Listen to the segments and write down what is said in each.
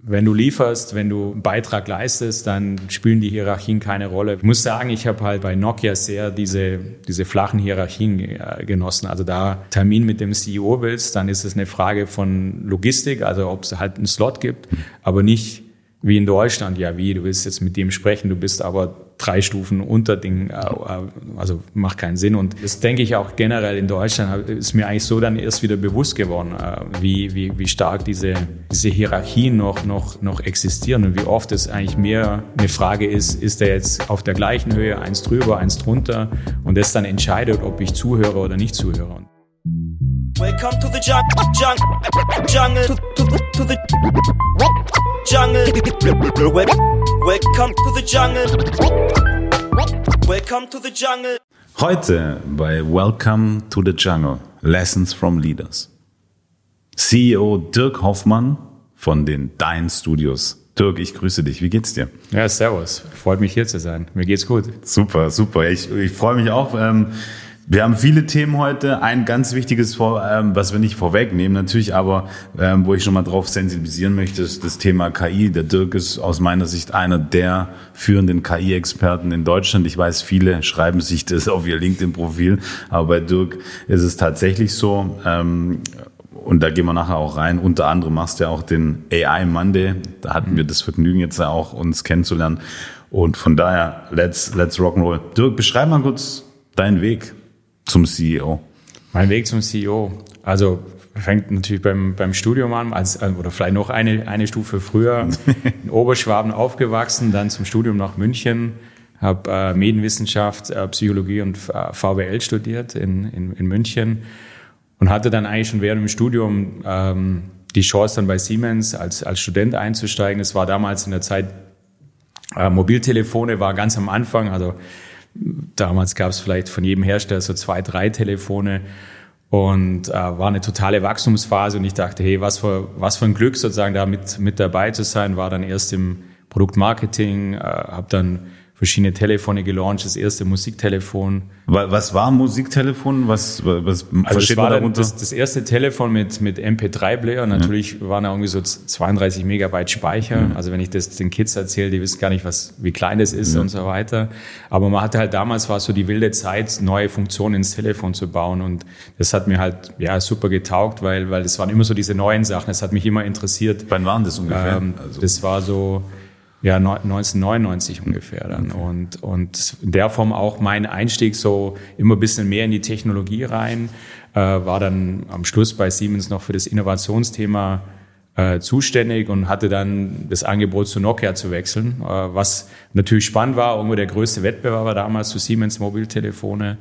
wenn du lieferst, wenn du einen Beitrag leistest, dann spielen die Hierarchien keine Rolle. Ich muss sagen, ich habe halt bei Nokia sehr diese flachen Hierarchien genossen. Also da Termin mit dem CEO willst, dann ist es eine Frage von Logistik, also ob es halt einen Slot gibt, aber nicht wie in Deutschland, ja du willst jetzt mit dem sprechen, du bist aber 3 Stufen unter Ding, also macht keinen Sinn. Und das denke ich auch generell in Deutschland, ist mir eigentlich so dann erst wieder bewusst geworden, wie stark diese Hierarchien noch existieren und wie oft es eigentlich mehr eine Frage ist der jetzt auf der gleichen Höhe, eins drüber, eins drunter und das dann entscheidet, ob ich zuhöre oder nicht zuhöre. Welcome to the jungle, to the jungle. Welcome to the jungle. Welcome to the jungle. Heute bei Welcome to the Jungle, Lessons from Leaders. CEO Dirk Hoffmann von den Dein Studios. Dirk, ich grüße dich. Wie geht's dir? Ja, servus. Freut mich hier zu sein. Mir geht's gut. Super. Ich freue mich auch. Wir haben viele Themen heute. Ein ganz wichtiges, was wir nicht vorwegnehmen natürlich, aber wo ich schon mal drauf sensibilisieren möchte, ist das Thema KI. Der Dirk ist aus meiner Sicht einer der führenden KI-Experten in Deutschland. Ich weiß, viele schreiben sich das auf ihr LinkedIn-Profil, aber bei Dirk ist es tatsächlich so. Und da gehen wir nachher auch rein. Unter anderem machst du ja auch den AI Monday. Da hatten wir das Vergnügen jetzt auch, uns kennenzulernen. Und von daher, let's rock'n'roll. Dirk, beschreib mal kurz deinen Weg zum CEO. Mein Weg zum CEO. Also fängt natürlich beim Studium an, oder vielleicht noch eine Stufe früher. In Oberschwaben aufgewachsen, dann zum Studium nach München. Habe Medienwissenschaft, Psychologie und VWL studiert in München. Und hatte dann eigentlich schon während dem Studium die Chance, dann bei Siemens als Student einzusteigen. Das war damals in der Zeit, Mobiltelefone war ganz am Anfang, also damals gab es vielleicht von jedem Hersteller so 2, 3 Telefone und war eine totale Wachstumsphase und ich dachte, hey, was für ein Glück sozusagen da mit dabei zu sein, war dann erst im Produktmarketing, habe dann verschiedene Telefone gelauncht, das erste Musiktelefon. Was war ein Musiktelefon? Was also versteht man darunter? Das erste Telefon mit MP3-Player. Natürlich waren da irgendwie so 32 Megabyte Speicher. Mhm. Also wenn ich das den Kids erzähle, die wissen gar nicht, wie klein das ist und so weiter. Aber man hatte halt damals, war so die wilde Zeit, neue Funktionen ins Telefon zu bauen. Und das hat mir halt super getaugt, weil das waren immer so diese neuen Sachen. Das hat mich immer interessiert. Wann waren das ungefähr? Das war so 1999 ungefähr dann. Und in der Form auch mein Einstieg so immer ein bisschen mehr in die Technologie rein, war dann am Schluss bei Siemens noch für das Innovationsthema zuständig und hatte dann das Angebot zu Nokia zu wechseln, was natürlich spannend war, irgendwo der größte Wettbewerber damals zu Siemens Mobiltelefone,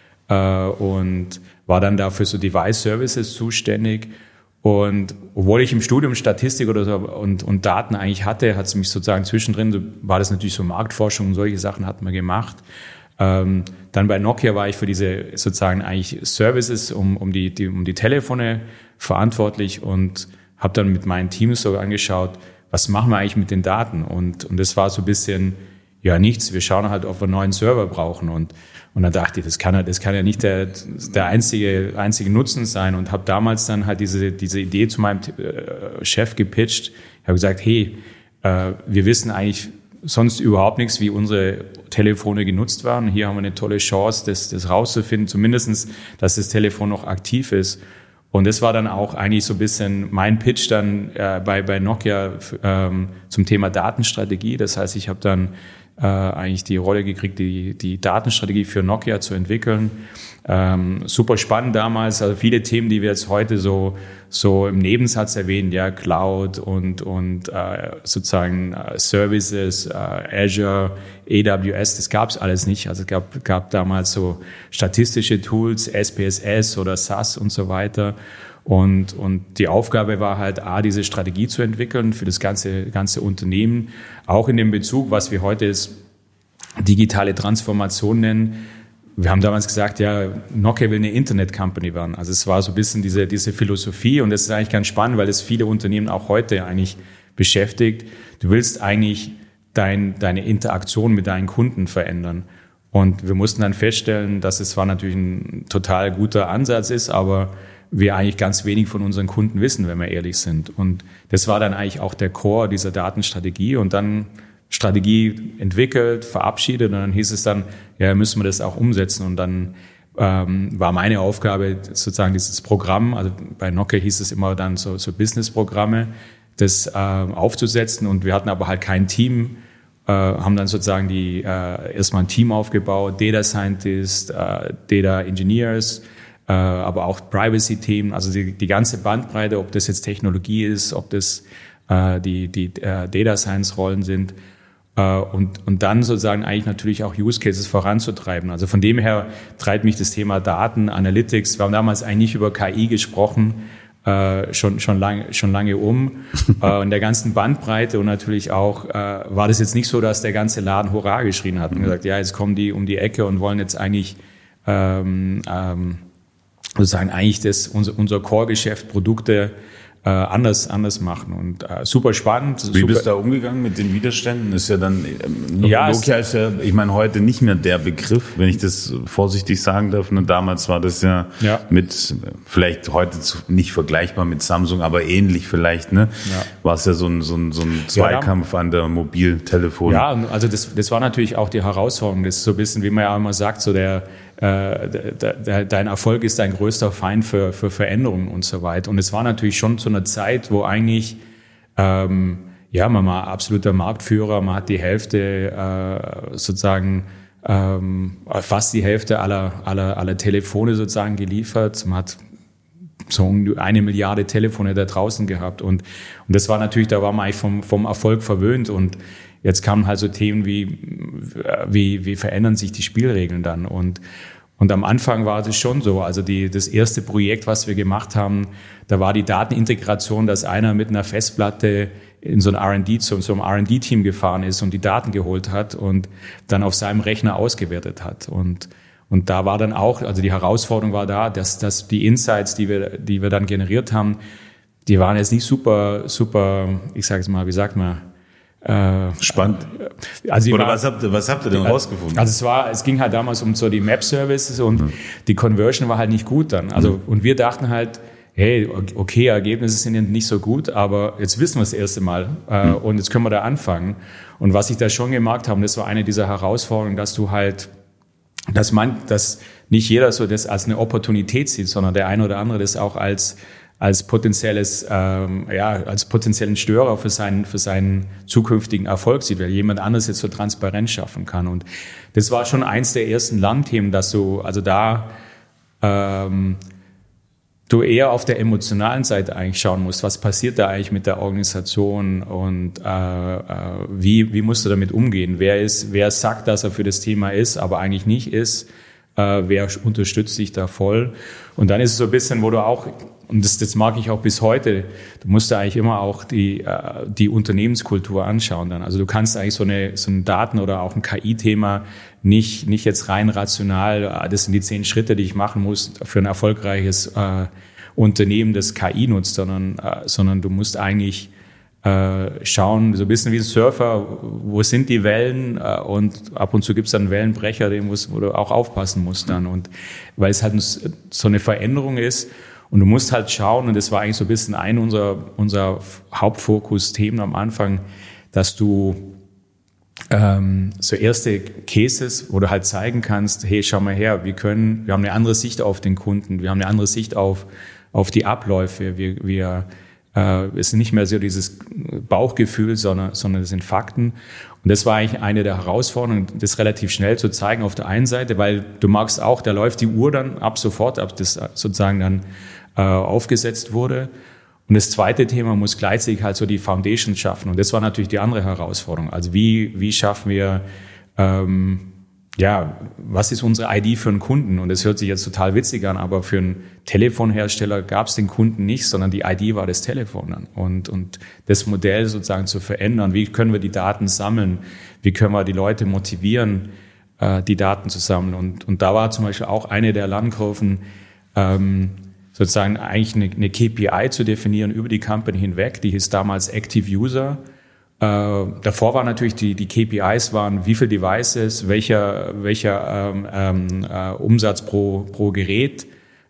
und war dann dafür so Device Services zuständig. Und obwohl ich im Studium Statistik oder so und Daten eigentlich hatte, hat es mich sozusagen zwischendrin, war das natürlich so Marktforschung und solche Sachen hat man gemacht. Dann bei Nokia war ich für diese sozusagen eigentlich Services um die Telefone verantwortlich und habe dann mit meinen Teams so angeschaut, was machen wir eigentlich mit den Daten? Und das war so ein bisschen, nichts, wir schauen halt, ob wir einen neuen Server brauchen. Und dann dachte ich, das kann ja nicht der einzige Nutzen sein und habe damals dann halt diese Idee zu meinem Chef gepitcht. Ich habe gesagt, hey, wir wissen eigentlich sonst überhaupt nichts, wie unsere Telefone genutzt werden. Hier haben wir eine tolle Chance, das rauszufinden, zumindestens, dass das Telefon noch aktiv ist. Und das war dann auch eigentlich so ein bisschen mein Pitch dann bei Nokia zum Thema Datenstrategie. Das heißt, ich habe dann eigentlich die Rolle gekriegt, die Datenstrategie für Nokia zu entwickeln. Super spannend damals, also viele Themen, die wir jetzt heute so im Nebensatz erwähnen, Cloud und sozusagen Services, Azure, AWS, das gab's alles nicht. Also es gab damals so statistische Tools, SPSS oder SAS und so weiter. Und die Aufgabe war halt, diese Strategie zu entwickeln für das ganze Unternehmen, auch in dem Bezug, was wir heute als digitale Transformation nennen. Wir haben damals gesagt, Nokia will eine Internet-Company werden. Also es war so ein bisschen diese Philosophie und das ist eigentlich ganz spannend, weil das viele Unternehmen auch heute eigentlich beschäftigt. Du willst eigentlich deine Interaktion mit deinen Kunden verändern. Und wir mussten dann feststellen, dass es zwar natürlich ein total guter Ansatz ist, aber wir eigentlich ganz wenig von unseren Kunden wissen, wenn wir ehrlich sind. Und das war dann eigentlich auch der Core dieser Datenstrategie und dann Strategie entwickelt, verabschiedet und dann hieß es dann, ja, müssen wir das auch umsetzen und dann war meine Aufgabe sozusagen dieses Programm, also bei Nokia hieß es immer dann so Business-Programme, das aufzusetzen und wir hatten aber halt kein Team, haben dann sozusagen erstmal ein Team aufgebaut, Data Scientists, Data Engineers, aber auch Privacy-Team, also die ganze Bandbreite, ob das jetzt Technologie ist, ob das die Data Science-Rollen sind. Und dann sozusagen eigentlich natürlich auch Use Cases voranzutreiben. Also von dem her treibt mich das Thema Daten, Analytics. Wir haben damals eigentlich nicht über KI gesprochen, schon lange in der ganzen Bandbreite und natürlich auch war das jetzt nicht so, dass der ganze Laden Hurra geschrien hat und gesagt, ja, jetzt kommen die um die Ecke und wollen jetzt eigentlich sozusagen eigentlich unser Core-Geschäft, Produkte anders machen und super spannend. Wie bist du da umgegangen mit den Widerständen? Ist ja dann Nokia ist ja, ich meine, heute nicht mehr der Begriff, wenn ich das vorsichtig sagen darf. Und damals war das ja mit vielleicht heute nicht vergleichbar mit Samsung, aber ähnlich vielleicht. Ne, war es ja so ein Zweikampf an der Mobiltelefon. Ja, also das war natürlich auch die Herausforderung. Das ist so ein bisschen, wie man ja immer sagt, so dein Erfolg ist dein größter Feind für Veränderungen und so weiter. Und es war natürlich schon zu einer Zeit, wo eigentlich, man war absoluter Marktführer, man hat die Hälfte sozusagen, fast die Hälfte aller Telefone sozusagen geliefert. Man hat so 1 Milliarde Telefone da draußen gehabt. Und das war natürlich, da war man eigentlich vom Erfolg verwöhnt und jetzt kamen halt so Themen wie verändern sich die Spielregeln dann und am Anfang war das schon so, also das erste Projekt, was wir gemacht haben, da war die Datenintegration, dass einer mit einer Festplatte in so ein zu einem R&D-Team gefahren ist und die Daten geholt hat und dann auf seinem Rechner ausgewertet hat und da war dann auch, also die Herausforderung war da, dass die Insights, die wir dann generiert haben, die waren jetzt nicht super, ich sage es mal, wie sagt man, spannend. Also oder was habt ihr denn rausgefunden? Also es ging halt damals um so die Map-Services und die Conversion war halt nicht gut dann. Also und wir dachten halt, hey, okay, Ergebnisse sind nicht so gut, aber jetzt wissen wir das erste Mal und jetzt können wir da anfangen. Und was ich da schon gemerkt habe, das war eine dieser Herausforderungen, dass du halt, dass nicht jeder so das als eine Opportunität sieht, sondern der eine oder andere das auch als potenziellen Störer für seinen zukünftigen Erfolg sieht, weil jemand anderes jetzt so Transparenz schaffen kann. Und das war schon eins der ersten Lernthemen, dass du eher auf der emotionalen Seite eigentlich schauen musst, was passiert da eigentlich mit der Organisation und wie musst du damit umgehen? Wer sagt, dass er für das Thema ist, aber eigentlich nicht ist? Wer unterstützt dich da voll? Und dann ist es so ein bisschen, wo du auch, und das mag ich auch bis heute, du musst da eigentlich immer auch die Unternehmenskultur anschauen dann. Also du kannst eigentlich so ein Daten- oder auch ein KI-Thema nicht jetzt rein rational, das sind die 10 Schritte, die ich machen muss für ein erfolgreiches Unternehmen, das KI nutzt, sondern du musst eigentlich schauen, so ein bisschen wie ein Surfer, wo sind die Wellen und ab und zu gibt's dann einen Wellenbrecher, wo du auch aufpassen musst dann. Und weil es halt so eine Veränderung ist und du musst halt schauen, und das war eigentlich so ein bisschen unser Hauptfokus-Themen am Anfang, dass du so erste Cases, wo du halt zeigen kannst, hey, schau mal her, wir haben eine andere Sicht auf den Kunden, wir haben eine andere Sicht auf die Abläufe, es ist nicht mehr so dieses Bauchgefühl, sondern das sind Fakten. Und das war eigentlich eine der Herausforderungen, das relativ schnell zu zeigen auf der einen Seite, weil du magst auch, da läuft die Uhr dann ab sofort, ab das sozusagen dann aufgesetzt wurde. Und das zweite Thema muss gleichzeitig halt so die Foundation schaffen. Und das war natürlich die andere Herausforderung. Also wie schaffen wir, was ist unsere ID für einen Kunden? Und das hört sich jetzt total witzig an, aber für einen Telefonhersteller gab es den Kunden nicht, sondern die ID war das Telefon dann. Und das Modell sozusagen zu verändern, wie können wir die Daten sammeln? Wie können wir die Leute motivieren, die Daten zu sammeln? Und da war zum Beispiel auch eine der Lernkurven, sozusagen eigentlich eine KPI zu definieren über die Company hinweg. Die hieß damals Active User. Davor war natürlich die KPIs waren, wie viele Devices, welcher Umsatz pro Gerät,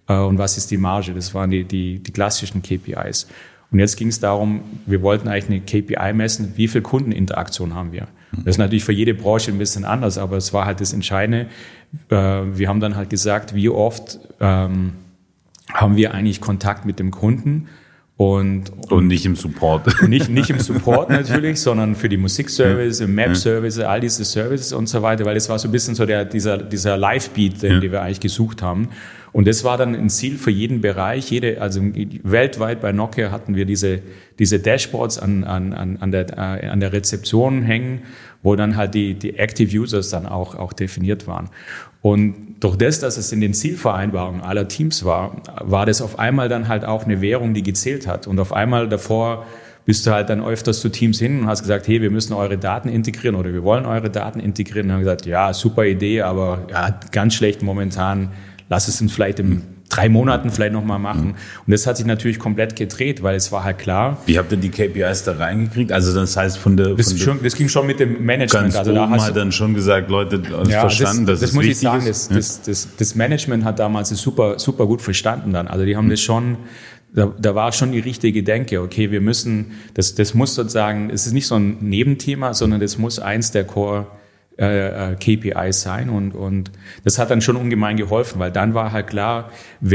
und was ist die Marge. Das waren die klassischen KPIs. Und jetzt ging es darum, wir wollten eigentlich eine KPI messen, wie viel Kundeninteraktion haben wir. Das ist natürlich für jede Branche ein bisschen anders, aber es war halt das Entscheidende. Wir haben dann halt gesagt, wie oft haben wir eigentlich Kontakt mit dem Kunden und nicht im Support. Nicht im Support natürlich, sondern für die Musikservice, im Map-Service, all diese Services und so weiter, weil es war so ein bisschen so dieser Live-Beat, den wir eigentlich gesucht haben. Und das war dann ein Ziel für jeden Bereich. Also weltweit bei Nokia hatten wir diese Dashboards an der Rezeption hängen, wo dann halt die Active Users dann auch definiert waren. Und durch das, dass es in den Zielvereinbarungen aller Teams war das auf einmal dann halt auch eine Währung, die gezählt hat. Und auf einmal davor bist du halt dann öfters zu Teams hin und hast gesagt, hey, wir müssen eure Daten integrieren oder wir wollen eure Daten integrieren. Und haben gesagt, ja, super Idee, aber ja, ganz schlecht momentan. Lass es uns vielleicht in 3 Monaten vielleicht nochmal machen. Und das hat sich natürlich komplett gedreht, weil es war halt klar. Wie habt ihr die KPIs da reingekriegt? Also das heißt das ging schon mit dem Management. Ganz also da hast du dann schon gesagt, Leute, verstanden, das muss ich sagen. Das Management hat damals das super gut verstanden dann. Also die haben das schon. Da war schon die richtige Denke. Okay, wir müssen. Das muss sozusagen. Es ist nicht so ein Nebenthema, sondern das muss eins der Core KPIs sein und das hat dann schon ungemein geholfen, weil dann war halt klar,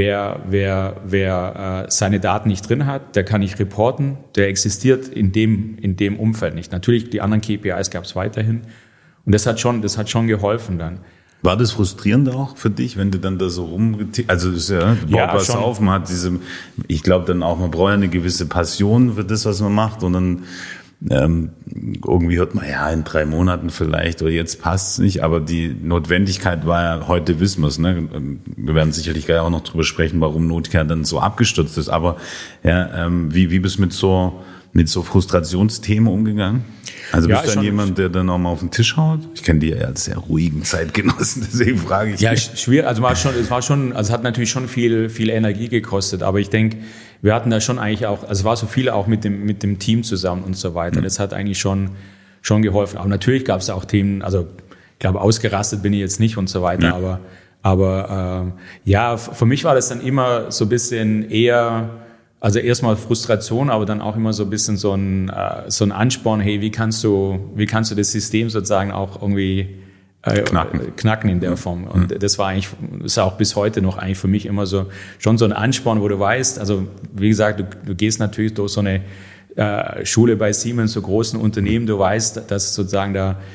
wer seine Daten nicht drin hat, der kann nicht reporten, der existiert in dem Umfeld nicht. Natürlich, die anderen KPIs gab es weiterhin und das hat schon geholfen dann. War das frustrierend auch für dich, wenn du dann da so also das ist ja, du baut was auf, man hat ich glaube dann auch, man braucht ja eine gewisse Passion für das, was man macht und dann irgendwie hört man, ja, in 3 Monaten vielleicht oder jetzt passt's nicht, aber die Notwendigkeit war ja, heute wissen wir es, ne? Wir werden sicherlich gleich auch noch drüber sprechen, warum Nokia dann so abgestürzt ist, aber ja, wie bist du mit so Frustrationsthemen umgegangen? Also bist du dann jemand, der dann auch mal auf den Tisch haut? Ich kenne die ja als sehr ruhigen Zeitgenossen, deswegen frage ich. Ja, schwierig, also es hat natürlich schon viel Energie gekostet, aber ich denke, wir hatten da schon eigentlich auch, also es war so viel auch mit dem Team zusammen und so weiter. Das hat eigentlich schon geholfen. Aber natürlich gab es auch Themen, also ich glaube, ausgerastet bin ich jetzt nicht und so weiter, aber für mich war das dann immer so ein bisschen eher, also erstmal Frustration, aber dann auch immer so ein bisschen so ein Ansporn, hey, wie kannst du das System sozusagen auch irgendwie knacken in der Form. Und das ist auch bis heute noch eigentlich für mich immer schon so ein Ansporn, wo du weißt, also wie gesagt, du gehst natürlich durch so eine Schule bei Siemens, so großen Unternehmen, du weißt, dass sozusagen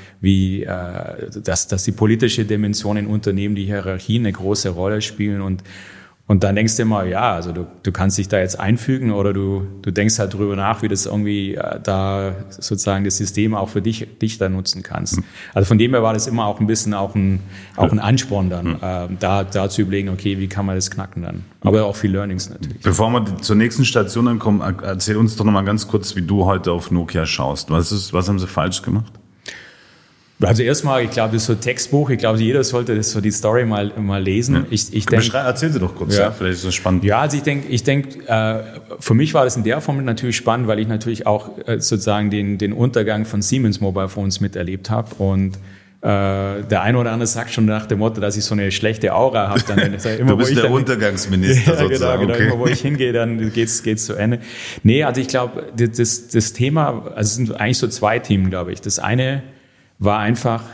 dass die politische Dimension in Unternehmen, die Hierarchien eine große Rolle spielen und dann denkst du immer, ja, also du kannst dich da jetzt einfügen oder du denkst halt drüber nach, wie das irgendwie da sozusagen das System auch für dich da nutzen kannst. Also von dem her war das immer auch ein bisschen auch ein Ansporn dann, da zu überlegen, okay, wie kann man das knacken dann. Aber auch viel Learnings natürlich. Bevor wir zur nächsten Station dann kommen, erzähl uns doch nochmal ganz kurz, wie du heute auf Nokia schaust. Was haben sie falsch gemacht? Also erstmal, ich glaube, das ist so ein Textbuch. Ich glaube, jeder sollte das so die Story mal lesen. Ja. Erzähl sie doch kurz, ja. Vielleicht ist das spannend. Ja, also ich denke, für mich war das in der Form natürlich spannend, weil ich natürlich auch sozusagen den Untergang von Siemens Mobile Phones miterlebt habe und der eine oder andere sagt schon nach dem Motto, dass ich so eine schlechte Aura habe. Du bist der Untergangsminister sozusagen. Genau. Immer wo ich hingehe, dann geht's zu Ende. Nee, also ich glaube, das Thema, also es sind eigentlich so 2 Themen, glaube ich. Das eine war einfach,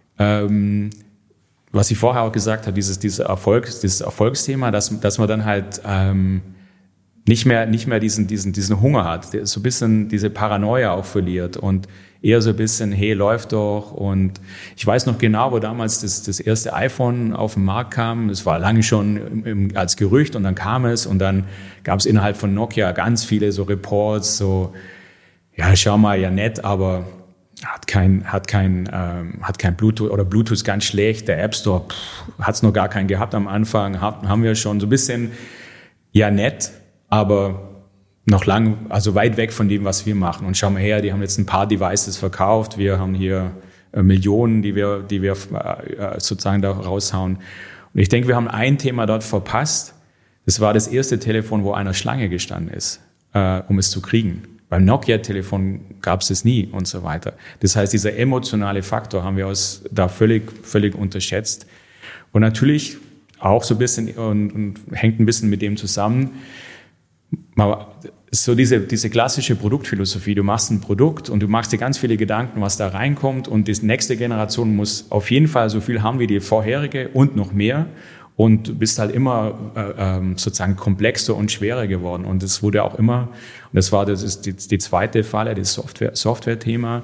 was ich vorher auch gesagt habe, dieses Erfolgsthema, dass man dann halt nicht mehr diesen Hunger hat, der so ein bisschen diese Paranoia auch verliert und eher so ein bisschen, hey, läuft doch. Und ich weiß noch genau, wo damals das erste iPhone auf den Markt kam. Es war lange schon als Gerücht und dann kam es und dann gab es innerhalb von Nokia ganz viele so Reports, so, ja, schau mal, ja nett, aber hat kein Bluetooth oder Bluetooth ganz schlecht. Der App Store hat es noch gar keinen gehabt am Anfang. Haben wir schon so ein bisschen, ja nett, aber noch lang, also weit weg von dem, was wir machen. Und schau mal her, die haben jetzt ein paar Devices verkauft. Wir haben hier Millionen, die wir sozusagen da raushauen. Und ich denke, wir haben ein Thema dort verpasst. Das war das erste Telefon, wo einer Schlange gestanden ist, um es zu kriegen. Beim Nokia-Telefon gab es das nie und so weiter. Das heißt, dieser emotionale Faktor haben wir da völlig unterschätzt. Und natürlich auch so ein bisschen und hängt ein bisschen mit dem zusammen. So diese klassische Produktphilosophie, du machst ein Produkt und du machst dir ganz viele Gedanken, was da reinkommt und die nächste Generation muss auf jeden Fall so viel haben wie die vorherige und noch mehr und du bist halt immer sozusagen komplexer und schwerer geworden und es wurde auch immer, und das ist die zweite Falle, das Software-Thema,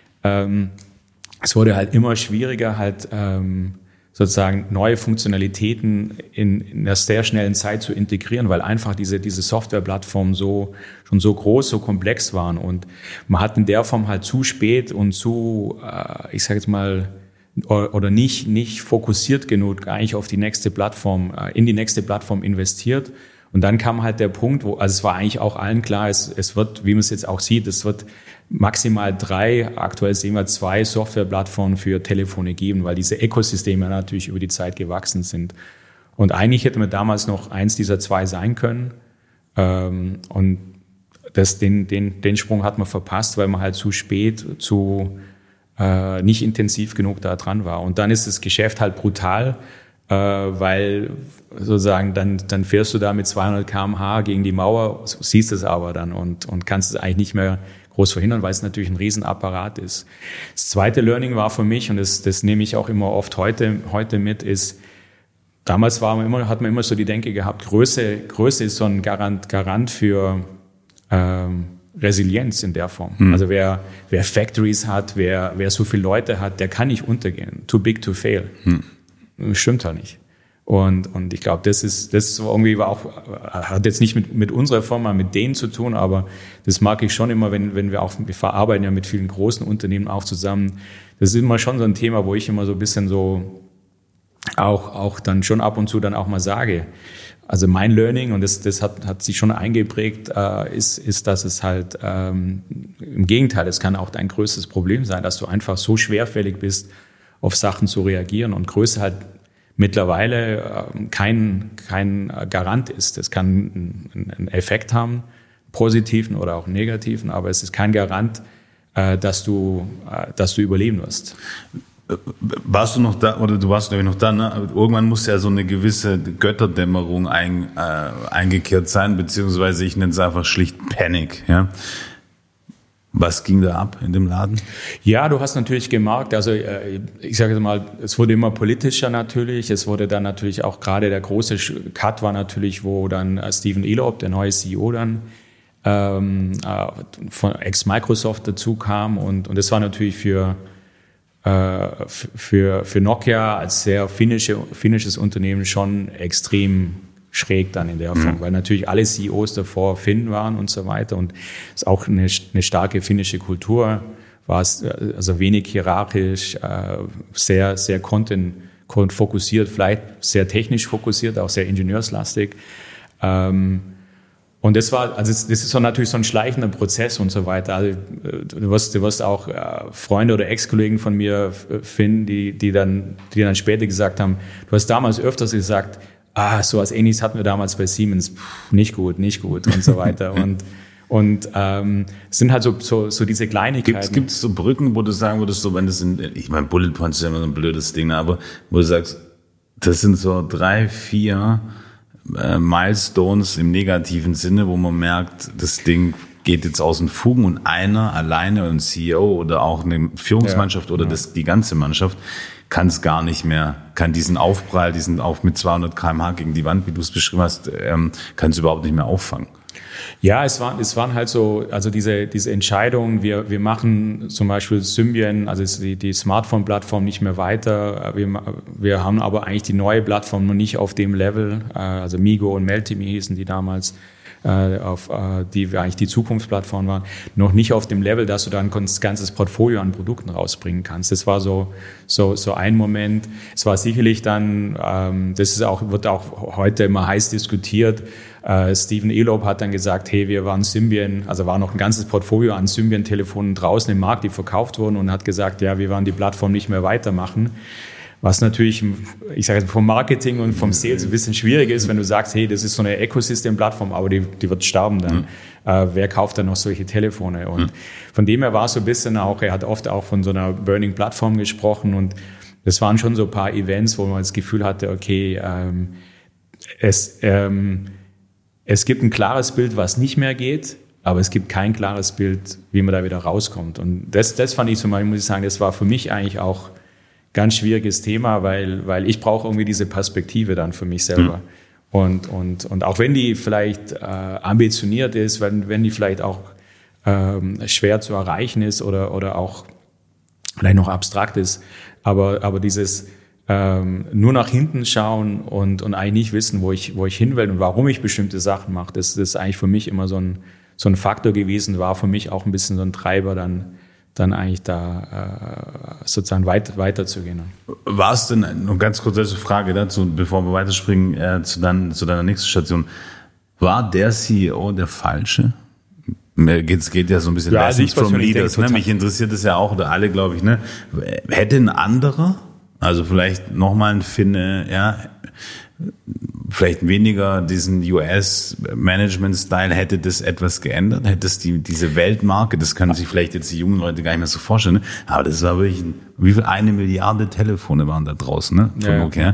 es wurde halt immer schwieriger, halt sozusagen neue Funktionalitäten in einer sehr schnellen Zeit zu integrieren, weil einfach diese Softwareplattformen schon so groß, so komplex waren und man hat in der Form halt zu spät und zu, ich sage jetzt mal, oder nicht fokussiert genug eigentlich auf die nächste Plattform, in die nächste Plattform investiert. Und dann kam halt der Punkt, also es war eigentlich auch allen klar, es wird, wie man es jetzt auch sieht, es wird maximal 3, aktuell sehen wir 2 Softwareplattformen für Telefone geben, weil diese Ökosysteme natürlich über die Zeit gewachsen sind. Und eigentlich hätte man damals noch eins dieser 2 sein können. Und den Sprung hat man verpasst, weil man halt zu spät, nicht intensiv genug da dran war. Und dann ist das Geschäft halt brutal, weil sozusagen dann fährst du da mit 200 km/h gegen die Mauer, siehst es aber dann und kannst es eigentlich nicht mehr groß verhindern, weil es natürlich ein Riesenapparat ist. Das zweite Learning war für mich, und das nehme ich auch immer oft heute mit, ist, damals hat man immer so die Denke gehabt, Größe ist so ein Garant für Resilienz in der Form. Also wer Factories hat, wer so viele Leute hat, der kann nicht untergehen. Too big to fail. Stimmt halt nicht. Und ich glaube, das irgendwie hat jetzt nicht mit unserer Firma, mit denen zu tun, aber das mag ich schon immer, wenn wir verarbeiten ja mit vielen großen Unternehmen auch zusammen. Das ist immer schon so ein Thema, wo ich immer so ein bisschen so auch dann schon ab und zu dann auch mal sage. Also mein Learning, und das hat sich schon eingeprägt, ist, dass es halt im Gegenteil, es kann auch dein größtes Problem sein, dass du einfach so schwerfällig bist, auf Sachen zu reagieren und Größe halt mittlerweile kein Garant ist. Es kann einen Effekt haben, positiven oder auch negativen, aber es ist kein Garant, dass du überleben wirst. Warst du noch da, oder du warst glaube ich noch da, ne? Irgendwann muss ja so eine gewisse Götterdämmerung eingekehrt sein, beziehungsweise ich nenne es einfach schlicht Panik, ja. Was ging da ab in dem Laden? Ja, du hast natürlich gemerkt, also ich sage jetzt mal, es wurde immer politischer natürlich. Es wurde dann natürlich auch gerade der große Cut war natürlich, wo dann Stephen Elop, der neue CEO dann von ex-Microsoft dazu kam und das war natürlich für Nokia als sehr finnisches Unternehmen schon extrem schräg dann in der Form, weil natürlich alle CEOs davor Finn waren und so weiter und es ist auch eine starke finnische Kultur, war es also wenig hierarchisch, sehr, sehr content-fokussiert, vielleicht sehr technisch fokussiert, auch sehr ingenieurslastig. Und das ist so natürlich so ein schleichender Prozess und so weiter. Also, du wirst auch Freunde oder Ex-Kollegen von mir finden, die dann später gesagt haben, du hast damals öfters gesagt, so was Ähnliches hatten wir damals bei Siemens, nicht gut und so weiter. Und es sind halt so diese Kleinigkeiten. Gibt es so Brücken, wo du sagen würdest, so wenn das ich meine, Bullet Points ist ja immer so ein blödes Ding, aber wo du sagst, das sind so 3, 4 Milestones im negativen Sinne, wo man merkt, das Ding geht jetzt aus den Fugen und einer alleine, ein CEO oder auch eine Führungsmannschaft oder die ganze Mannschaft kann es gar nicht mehr, kann diesen Aufprall, mit 200 km/h gegen die Wand, wie du es beschrieben hast, kann es überhaupt nicht mehr auffangen. Ja, es waren halt so, also diese Entscheidungen, wir machen zum Beispiel Symbian, also die Smartphone-Plattform nicht mehr weiter. Wir haben aber eigentlich die neue Plattform noch nicht auf dem Level, also Migo und Meltemi hießen die damals, die eigentlich die Zukunftsplattform waren, noch nicht auf dem Level, dass du dann ein ganzes Portfolio an Produkten rausbringen kannst. Das war so ein Moment. Es war sicherlich dann, wird auch heute immer heiß diskutiert. Stephen Elop hat dann gesagt, hey, wir waren Symbian, also war noch ein ganzes Portfolio an Symbian-Telefonen draußen im Markt, die verkauft wurden und hat gesagt, ja, wir werden die Plattform nicht mehr weitermachen. Was natürlich, ich sage jetzt vom Marketing und vom Sales ein bisschen schwierig ist, wenn du sagst, hey, das ist so eine Ecosystem-Plattform, aber die wird sterben dann. Wer kauft dann noch solche Telefone? Und von dem her war es so ein bisschen auch, er hat oft auch von so einer Burning-Plattform gesprochen und das waren schon so ein paar Events, wo man das Gefühl hatte, okay, es gibt ein klares Bild, was nicht mehr geht, aber es gibt kein klares Bild, wie man da wieder rauskommt. Und das fand ich zum Beispiel, muss ich sagen, das war für mich eigentlich auch ganz schwieriges Thema, weil ich brauche irgendwie diese Perspektive dann für mich selber. Und auch wenn die vielleicht ambitioniert ist, wenn die vielleicht auch schwer zu erreichen ist oder auch vielleicht noch abstrakt ist, aber dieses nur nach hinten schauen und eigentlich nicht wissen, wo ich hin will und warum ich bestimmte Sachen mache, das ist eigentlich für mich immer so ein Faktor gewesen, war für mich auch ein bisschen so ein Treiber, dann eigentlich da sozusagen weiterzugehen. War es denn, noch ganz kurz als Frage dazu, bevor wir weiterspringen zu deiner nächsten Station, war der CEO der falsche? Es geht ja so ein bisschen Lessons from Leaders. Ne? Mich interessiert es ja auch, oder alle, glaube ich. Ne? Hätte ein anderer, also vielleicht nochmal ein Finne, ja, vielleicht weniger diesen US-Management-Style, hätte das etwas geändert? Hätte es diese Weltmarke, das können sich vielleicht jetzt die jungen Leute gar nicht mehr so vorstellen, ne? Aber das war wirklich, wie viel? 1 Milliarde Telefone waren da draußen, ne? Von Nokia.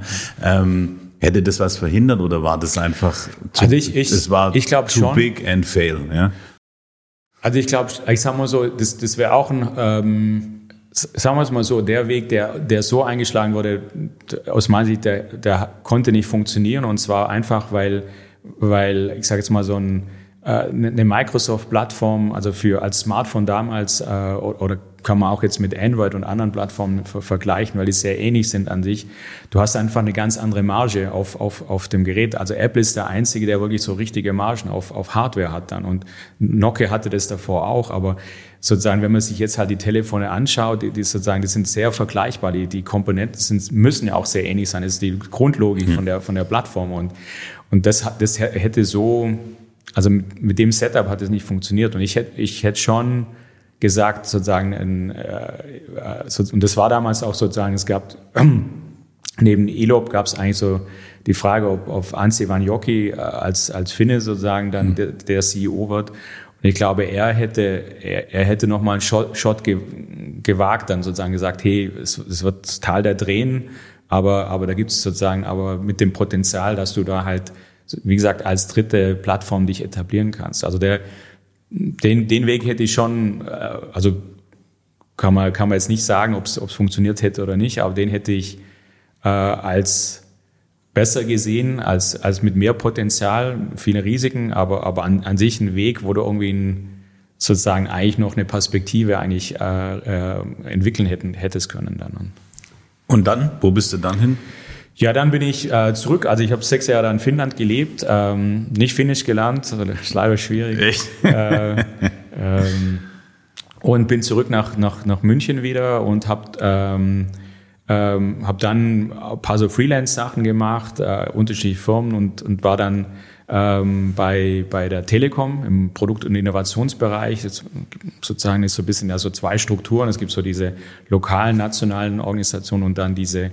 Hätte das was verhindert oder war das einfach ich glaube too schon. Big and fail, ja? Also ich glaube, ich sag mal so, das wäre auch sagen wir es mal so, der Weg, der so eingeschlagen wurde, aus meiner Sicht, der konnte nicht funktionieren, und zwar einfach, weil ich sage jetzt mal so eine Microsoft-Plattform, also als Smartphone damals, oder kann man auch jetzt mit Android und anderen Plattformen vergleichen, weil die sehr ähnlich sind an sich. Du hast einfach eine ganz andere Marge auf dem Gerät. Also Apple ist der Einzige, der wirklich so richtige Margen auf Hardware hat dann. Und Nokia hatte das davor auch, aber sozusagen, wenn man sich jetzt halt die Telefone anschaut, die sind sehr vergleichbar. Die Komponenten müssen ja auch sehr ähnlich sein. Das ist die Grundlogik von der Plattform. Und das hätte so, also mit dem Setup hat es nicht funktioniert. Und ich hätte schon gesagt, sozusagen, und das war damals auch sozusagen, es gab, neben Elob gab es eigentlich so die Frage, ob Anssi Vanjoki als Finne sozusagen dann der CEO wird. Und ich glaube, er hätte noch mal einen Shot gewagt, dann sozusagen gesagt, hey, es wird das Tal der Tränen, aber da gibt es sozusagen, aber mit dem Potenzial, dass du da halt, wie gesagt, als dritte Plattform dich etablieren kannst. Also den Weg hätte ich schon, also kann man jetzt nicht sagen, ob es funktioniert hätte oder nicht, aber den hätte ich als besser gesehen, als mit mehr Potenzial, viele Risiken, aber an sich ein Weg, wo du irgendwie sozusagen eigentlich noch eine Perspektive eigentlich entwickeln hättest können dann. Und dann? Wo bist du dann hin? Ja, dann bin ich zurück. Also ich habe 6 Jahre in Finnland gelebt, nicht Finnisch gelernt, also das ist leider schwierig. Echt? Und bin zurück nach München wieder und habe dann ein paar so Freelance-Sachen gemacht, unterschiedliche Firmen und war dann bei der Telekom im Produkt- und Innovationsbereich. Jetzt sozusagen ist so ein bisschen so 2 Strukturen. Es gibt so diese lokalen, nationalen Organisationen und dann diese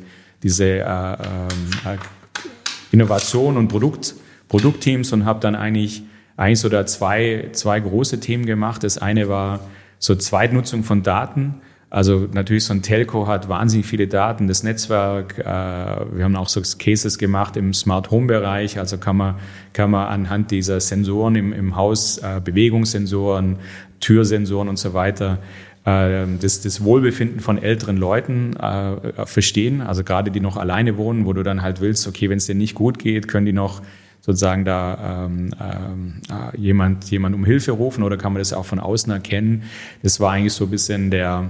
Innovation und Produktteams, und habe dann eigentlich so da zwei große Themen gemacht. Das eine war so Zweitnutzung von Daten. Also natürlich so ein Telco hat wahnsinnig viele Daten, das Netzwerk. Wir haben auch so Cases gemacht im Smart Home Bereich. Also kann man anhand dieser Sensoren im Haus, Bewegungssensoren, Türsensoren und so weiter, das Wohlbefinden von älteren Leuten verstehen, also gerade die noch alleine wohnen, wo du dann halt willst, okay, wenn es denen nicht gut geht, können die noch sozusagen da jemand um Hilfe rufen, oder kann man das auch von außen erkennen? Das war eigentlich so ein bisschen der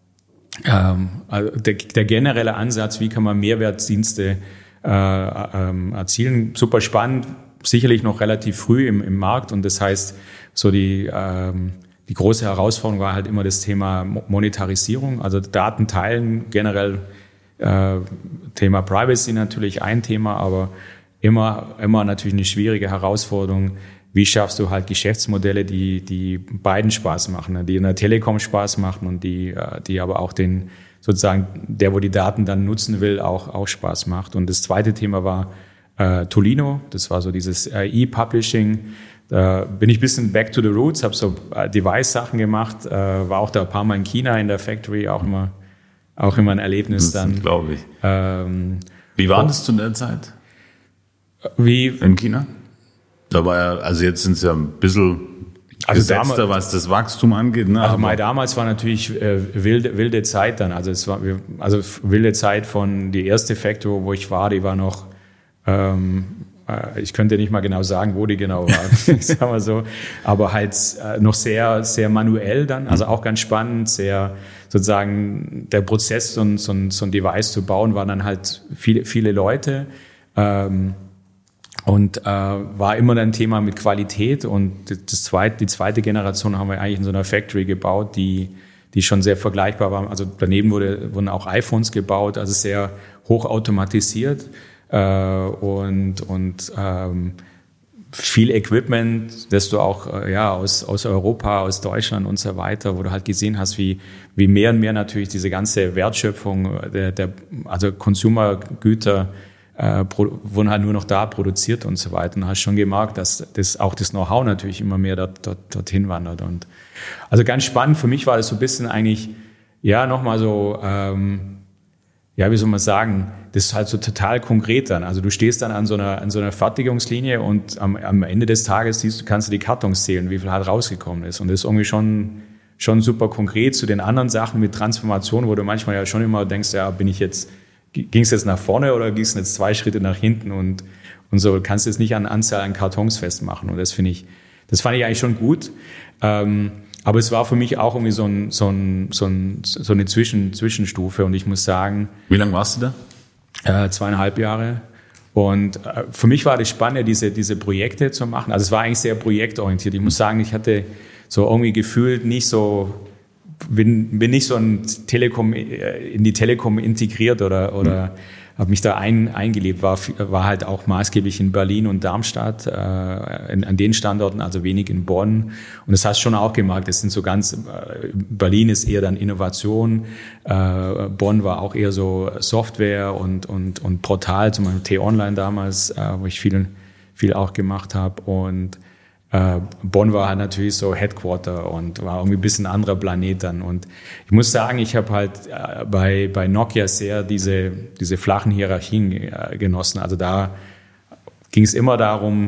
generelle Ansatz, wie kann man Mehrwertdienste erzielen. Super spannend, sicherlich noch relativ früh im Markt, und das heißt, so die große Herausforderung war halt immer das Thema Monetarisierung, also Daten teilen, generell Thema Privacy natürlich ein Thema, aber immer natürlich eine schwierige Herausforderung. Wie schaffst du halt Geschäftsmodelle, die beiden Spaß machen, die in der Telekom Spaß machen und die aber auch den sozusagen der, wo die Daten dann nutzen will, auch Spaß macht. Und das zweite Thema war Tolino, das war so dieses E-Publishing. Da bin ich ein bisschen back to the roots, habe so Device-Sachen gemacht, war auch da ein paar Mal in China in der Factory, auch immer auch immer ein Erlebnis das dann. Glaube ich. Wie war das zu der Zeit? Wie? In China? Da war ja, also jetzt sind es ja ein bisschen gesetzter, was das Wachstum angeht. Ne? Also damals war natürlich wilde Zeit dann. Also es war wilde Zeit von die erste Factory, wo ich war, die war noch, ich könnte nicht mal genau sagen, wo die genau war, sagen wir so, aber halt noch sehr, sehr manuell dann, also auch ganz spannend, sehr sozusagen der Prozess, so ein Device zu bauen, waren dann halt viele Leute. Und war immer ein Thema mit Qualität, und die zweite Generation haben wir eigentlich in so einer Factory gebaut, die schon sehr vergleichbar war. Also daneben wurden auch iPhones gebaut, also sehr hochautomatisiert und viel Equipment, das du auch aus Europa, aus Deutschland und so weiter, wo du halt gesehen hast, wie mehr und mehr natürlich diese ganze Wertschöpfung also Consumergüter wurden halt nur noch da produziert und so weiter. Und hast schon gemerkt, dass auch das Know-how natürlich immer mehr dorthin wandert. Und also ganz spannend für mich war das so ein bisschen eigentlich, nochmal so, wie soll man sagen, das ist halt so total konkret dann. Also du stehst dann an so einer Fertigungslinie, und am Ende des Tages kannst du die Kartons zählen, wie viel halt rausgekommen ist. Und das ist irgendwie schon super konkret zu den anderen Sachen mit Transformation, wo du manchmal ja schon immer denkst, ging es jetzt nach vorne oder ging es jetzt 2 Schritte nach hinten, und so kannst du es nicht an Anzahl an Kartons festmachen. Und das fand ich eigentlich schon gut. Aber es war für mich auch irgendwie so eine Zwischenstufe, und ich muss sagen. Wie lange warst du da? 2,5 Jahre. Und für mich war das Spannende, diese Projekte zu machen. Also es war eigentlich sehr projektorientiert. Ich muss sagen, ich hatte so irgendwie gefühlt nicht so, bin nicht so in die Telekom integriert oder habe mich da eingelebt, war halt auch maßgeblich in Berlin und Darmstadt, an den Standorten, also wenig in Bonn. Und das hast du schon auch gemerkt, das sind so Berlin ist eher dann Innovation, Bonn war auch eher so Software und Portal, zum Beispiel T-Online damals, wo ich viel auch gemacht habe, und Bonn war halt natürlich so Headquarter und war irgendwie ein bisschen ein anderer Planet dann. Und ich muss sagen, ich habe halt bei Nokia sehr diese flachen Hierarchien genossen. Also da ging es immer darum,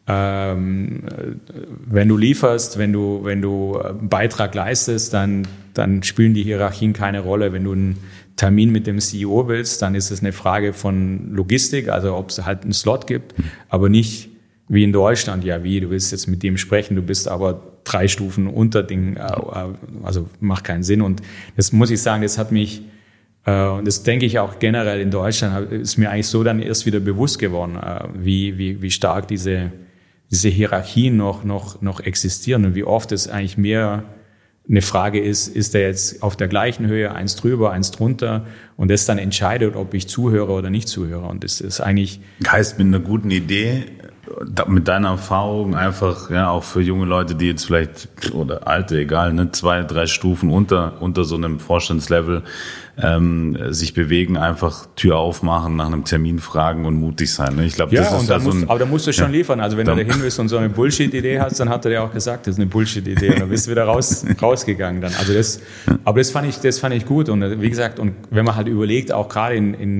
wenn du lieferst, wenn du einen Beitrag leistest, dann spielen die Hierarchien keine Rolle. Wenn du einen Termin mit dem CEO willst, dann ist es eine Frage von Logistik, also ob es halt einen Slot gibt, aber nicht wie in Deutschland, du willst jetzt mit dem sprechen, du bist aber 3 Stufen unter Ding, also macht keinen Sinn. Und das muss ich sagen, das hat mich, und das denke ich auch generell in Deutschland, ist mir eigentlich so dann erst wieder bewusst geworden, wie stark diese Hierarchien noch existieren und wie oft es eigentlich mehr eine Frage ist der jetzt auf der gleichen Höhe, 1 drüber, 1 drunter, und das dann entscheidet, ob ich zuhöre oder nicht zuhöre. Und das ist eigentlich. Heißt, mit einer guten Idee, mit deiner Erfahrung einfach, auch für junge Leute, die jetzt vielleicht, oder alte, egal, 2, 3 Stufen unter so einem Vorstandslevel sich bewegen, einfach Tür aufmachen, nach einem Termin fragen und mutig sein. Ne? Ich glaube, das ist aber da musst du schon liefern. Also wenn du da hin willst und so eine Bullshit-Idee hast, dann hat er dir auch gesagt, das ist eine Bullshit-Idee, und dann bist du wieder rausgegangen dann. Also aber das fand ich gut, und wie gesagt, und wenn man halt überlegt, auch gerade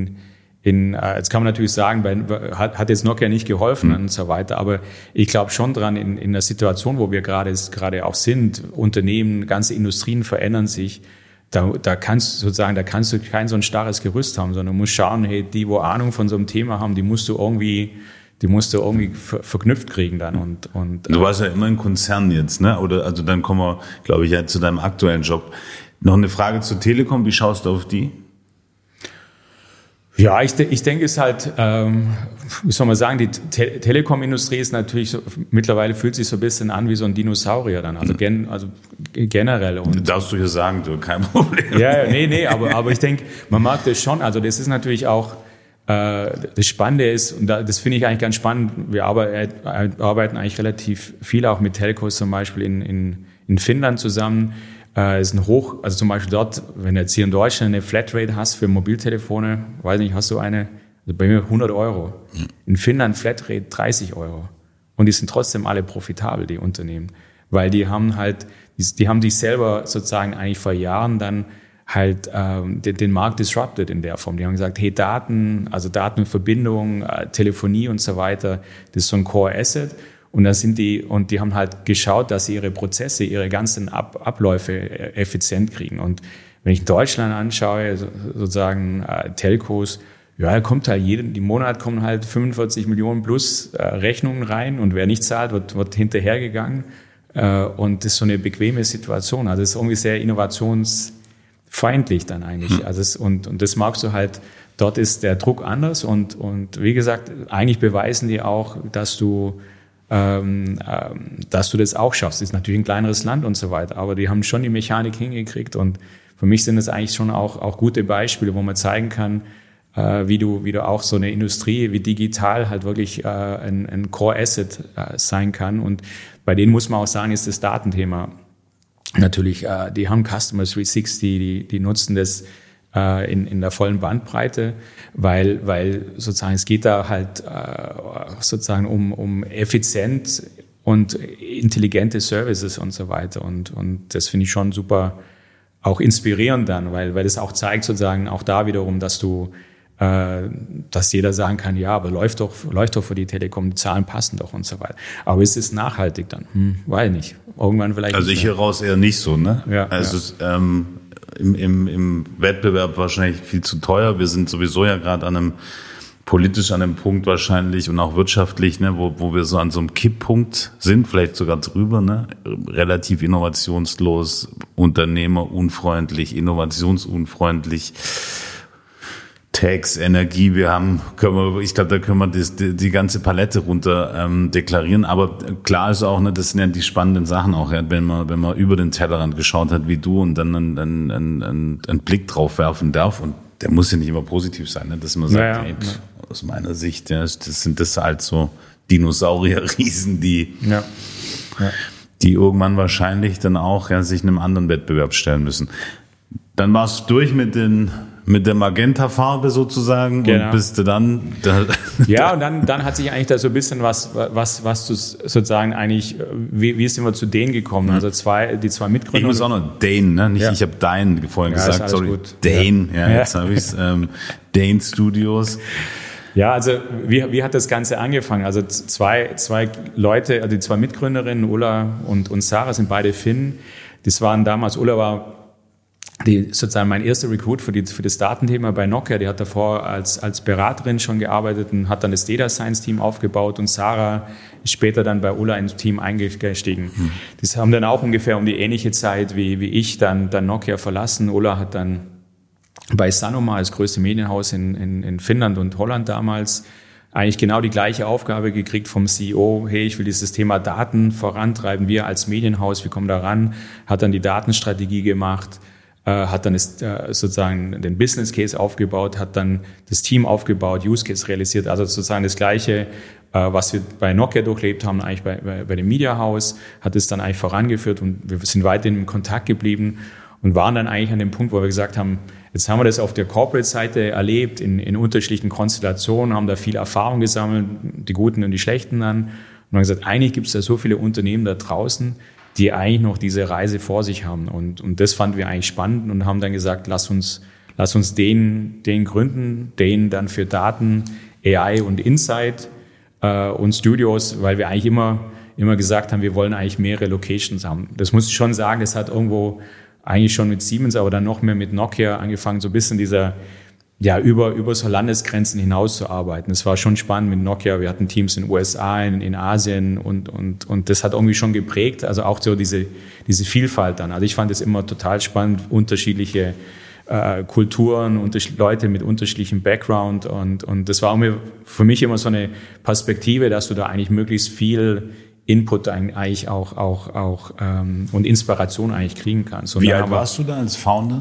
jetzt kann man natürlich sagen, hat jetzt Nokia nicht geholfen und so weiter, aber ich glaube schon dran, in der Situation, wo wir gerade auch sind, Unternehmen, ganze Industrien verändern sich, da kannst du kein so ein starres Gerüst haben, sondern du musst schauen, hey, die, wo Ahnung von so einem Thema haben, die musst du irgendwie verknüpft kriegen dann. Und du warst ja immer ein Konzern jetzt, ne? Oder, also dann kommen wir, glaube ich, zu deinem aktuellen Job. Noch eine Frage zur Telekom, wie schaust du auf die? Ja, ich denke, es ist halt, wie soll man sagen, die Telekom-Industrie ist natürlich mittlerweile fühlt sich so ein bisschen an wie so ein Dinosaurier dann, also generell. Und darfst du hier sagen, du, kein Problem. Ja, nee, aber ich denke, man mag das schon, also das ist natürlich auch, das Spannende ist, und das finde ich eigentlich ganz spannend, wir arbeiten eigentlich relativ viel auch mit Telcos zum Beispiel in Finnland zusammen. Ist also zum Beispiel dort, wenn du jetzt hier in Deutschland eine Flatrate hast für Mobiltelefone, weiß nicht, hast du eine, also bei mir 100 €. In Finnland Flatrate 30 €. Und die sind trotzdem alle profitabel, die Unternehmen. Weil die haben sich selber sozusagen eigentlich vor Jahren dann halt den Markt disrupted in der Form. Die haben gesagt, hey, Datenverbindung, Telefonie und so weiter, das ist so ein Core Asset. Und die haben halt geschaut, dass sie ihre Prozesse, ihre ganzen Abläufe effizient kriegen. Und wenn ich in Deutschland anschaue, sozusagen Telcos, ja, da kommt halt jeden Monat kommen halt 45 Millionen plus Rechnungen rein und wer nicht zahlt, wird hinterhergegangen. Und das ist so eine bequeme Situation. Also das ist irgendwie sehr innovationsfeindlich dann eigentlich. Also und das magst du halt, dort ist der Druck anders und wie gesagt, eigentlich beweisen die auch, dass du das auch schaffst. Das ist natürlich ein kleineres Land und so weiter, aber die haben schon die Mechanik hingekriegt und für mich sind das eigentlich schon auch gute Beispiele, wo man zeigen kann, wie du auch so eine Industrie wie digital halt wirklich ein Core Asset sein kann. Und bei denen muss man auch sagen, ist das Datenthema natürlich, die haben Customer 360, die nutzen das in der vollen Bandbreite, weil sozusagen es geht da halt sozusagen um effizient und intelligente Services und so weiter. Und das finde ich schon super auch inspirierend dann, weil das auch zeigt sozusagen auch da wiederum, dass jeder sagen kann, ja, aber läuft doch für die Telekom, die Zahlen passen doch und so weiter. Aber ist es nachhaltig dann? Weiß nicht. Irgendwann vielleicht. Also ich höre raus eher nicht so, ne? Ja, also ja. Im Wettbewerb wahrscheinlich viel zu teuer. Wir sind sowieso ja gerade politisch an einem Punkt wahrscheinlich und auch wirtschaftlich, ne, wo wir so an so einem Kipppunkt sind, vielleicht sogar drüber, ne? Relativ innovationslos, unternehmerunfreundlich, innovationsunfreundlich. Tax, Energie, ich glaube, da können wir die ganze Palette runter deklarieren. Aber klar ist auch, ne, das sind ja die spannenden Sachen auch, ja, wenn man über den Tellerrand geschaut hat wie du und dann einen Blick drauf werfen darf. Und der muss ja nicht immer positiv sein, ne, dass man sagt, hey, aus meiner Sicht, ja, das sind halt so Dinosaurier-Riesen, die irgendwann wahrscheinlich dann auch sich einem anderen Wettbewerb stellen müssen. Dann warst du durch mit der Magenta-Farbe sozusagen, genau. Und bist du dann... Ja, und dann hat sich eigentlich da so ein bisschen was du sozusagen eigentlich, wie sind wir zu denen gekommen? Also die zwei Mitgründer. Ich muss auch noch Dane, ne? Nicht, ich habe Dane vorhin gesagt, sorry. Gut. Dane, jetzt habe ich es. Dane Studios. Ja, also wie hat das Ganze angefangen? Also zwei Leute, also die zwei Mitgründerinnen, Ulla und Sarah, sind beide Finnen. Das waren damals, Ulla war sozusagen mein erster Recruit für das Datenthema bei Nokia. Die hat davor als Beraterin schon gearbeitet und hat dann das Data Science Team aufgebaut und Sarah ist später dann bei Ulla ins Team eingestiegen. Das haben dann auch ungefähr um die ähnliche Zeit wie ich dann Nokia verlassen. Ulla hat dann bei Sanoma, das größte Medienhaus in Finnland und Holland damals, eigentlich genau die gleiche Aufgabe gekriegt vom CEO. Hey, ich will dieses Thema Daten vorantreiben. Wir als Medienhaus, wir kommen da ran. Hat dann die Datenstrategie gemacht, hat dann sozusagen den Business Case aufgebaut, hat dann das Team aufgebaut, Use Case realisiert. Also sozusagen das Gleiche, was wir bei Nokia durchlebt haben, eigentlich bei dem Media House, hat es dann eigentlich vorangeführt und wir sind weiterhin in Kontakt geblieben und waren dann eigentlich an dem Punkt, wo wir gesagt haben, jetzt haben wir das auf der Corporate-Seite erlebt, in unterschiedlichen Konstellationen, haben da viel Erfahrung gesammelt, die Guten und die Schlechten dann. Und haben gesagt, eigentlich gibt es da so viele Unternehmen da draußen, die eigentlich noch diese Reise vor sich haben. Und das fanden wir eigentlich spannend und haben dann gesagt, lass uns den gründen, den dann für Daten, AI und Insight und Studios, weil wir eigentlich immer gesagt haben, wir wollen eigentlich mehrere Locations haben. Das muss ich schon sagen, das hat irgendwo eigentlich schon mit Siemens, aber dann noch mehr mit Nokia angefangen, so ein bisschen dieser, über so Landesgrenzen hinaus zu arbeiten. Das war schon spannend mit Nokia. Wir hatten Teams in den USA, in Asien und das hat irgendwie schon geprägt. Also auch so diese Vielfalt dann. Also ich fand es immer total spannend, unterschiedliche Kulturen, Leute mit unterschiedlichem Background und das war für mich immer so eine Perspektive, dass du da eigentlich möglichst viel Input eigentlich auch und Inspiration eigentlich kriegen kannst. Und wie alt warst du da als Founder?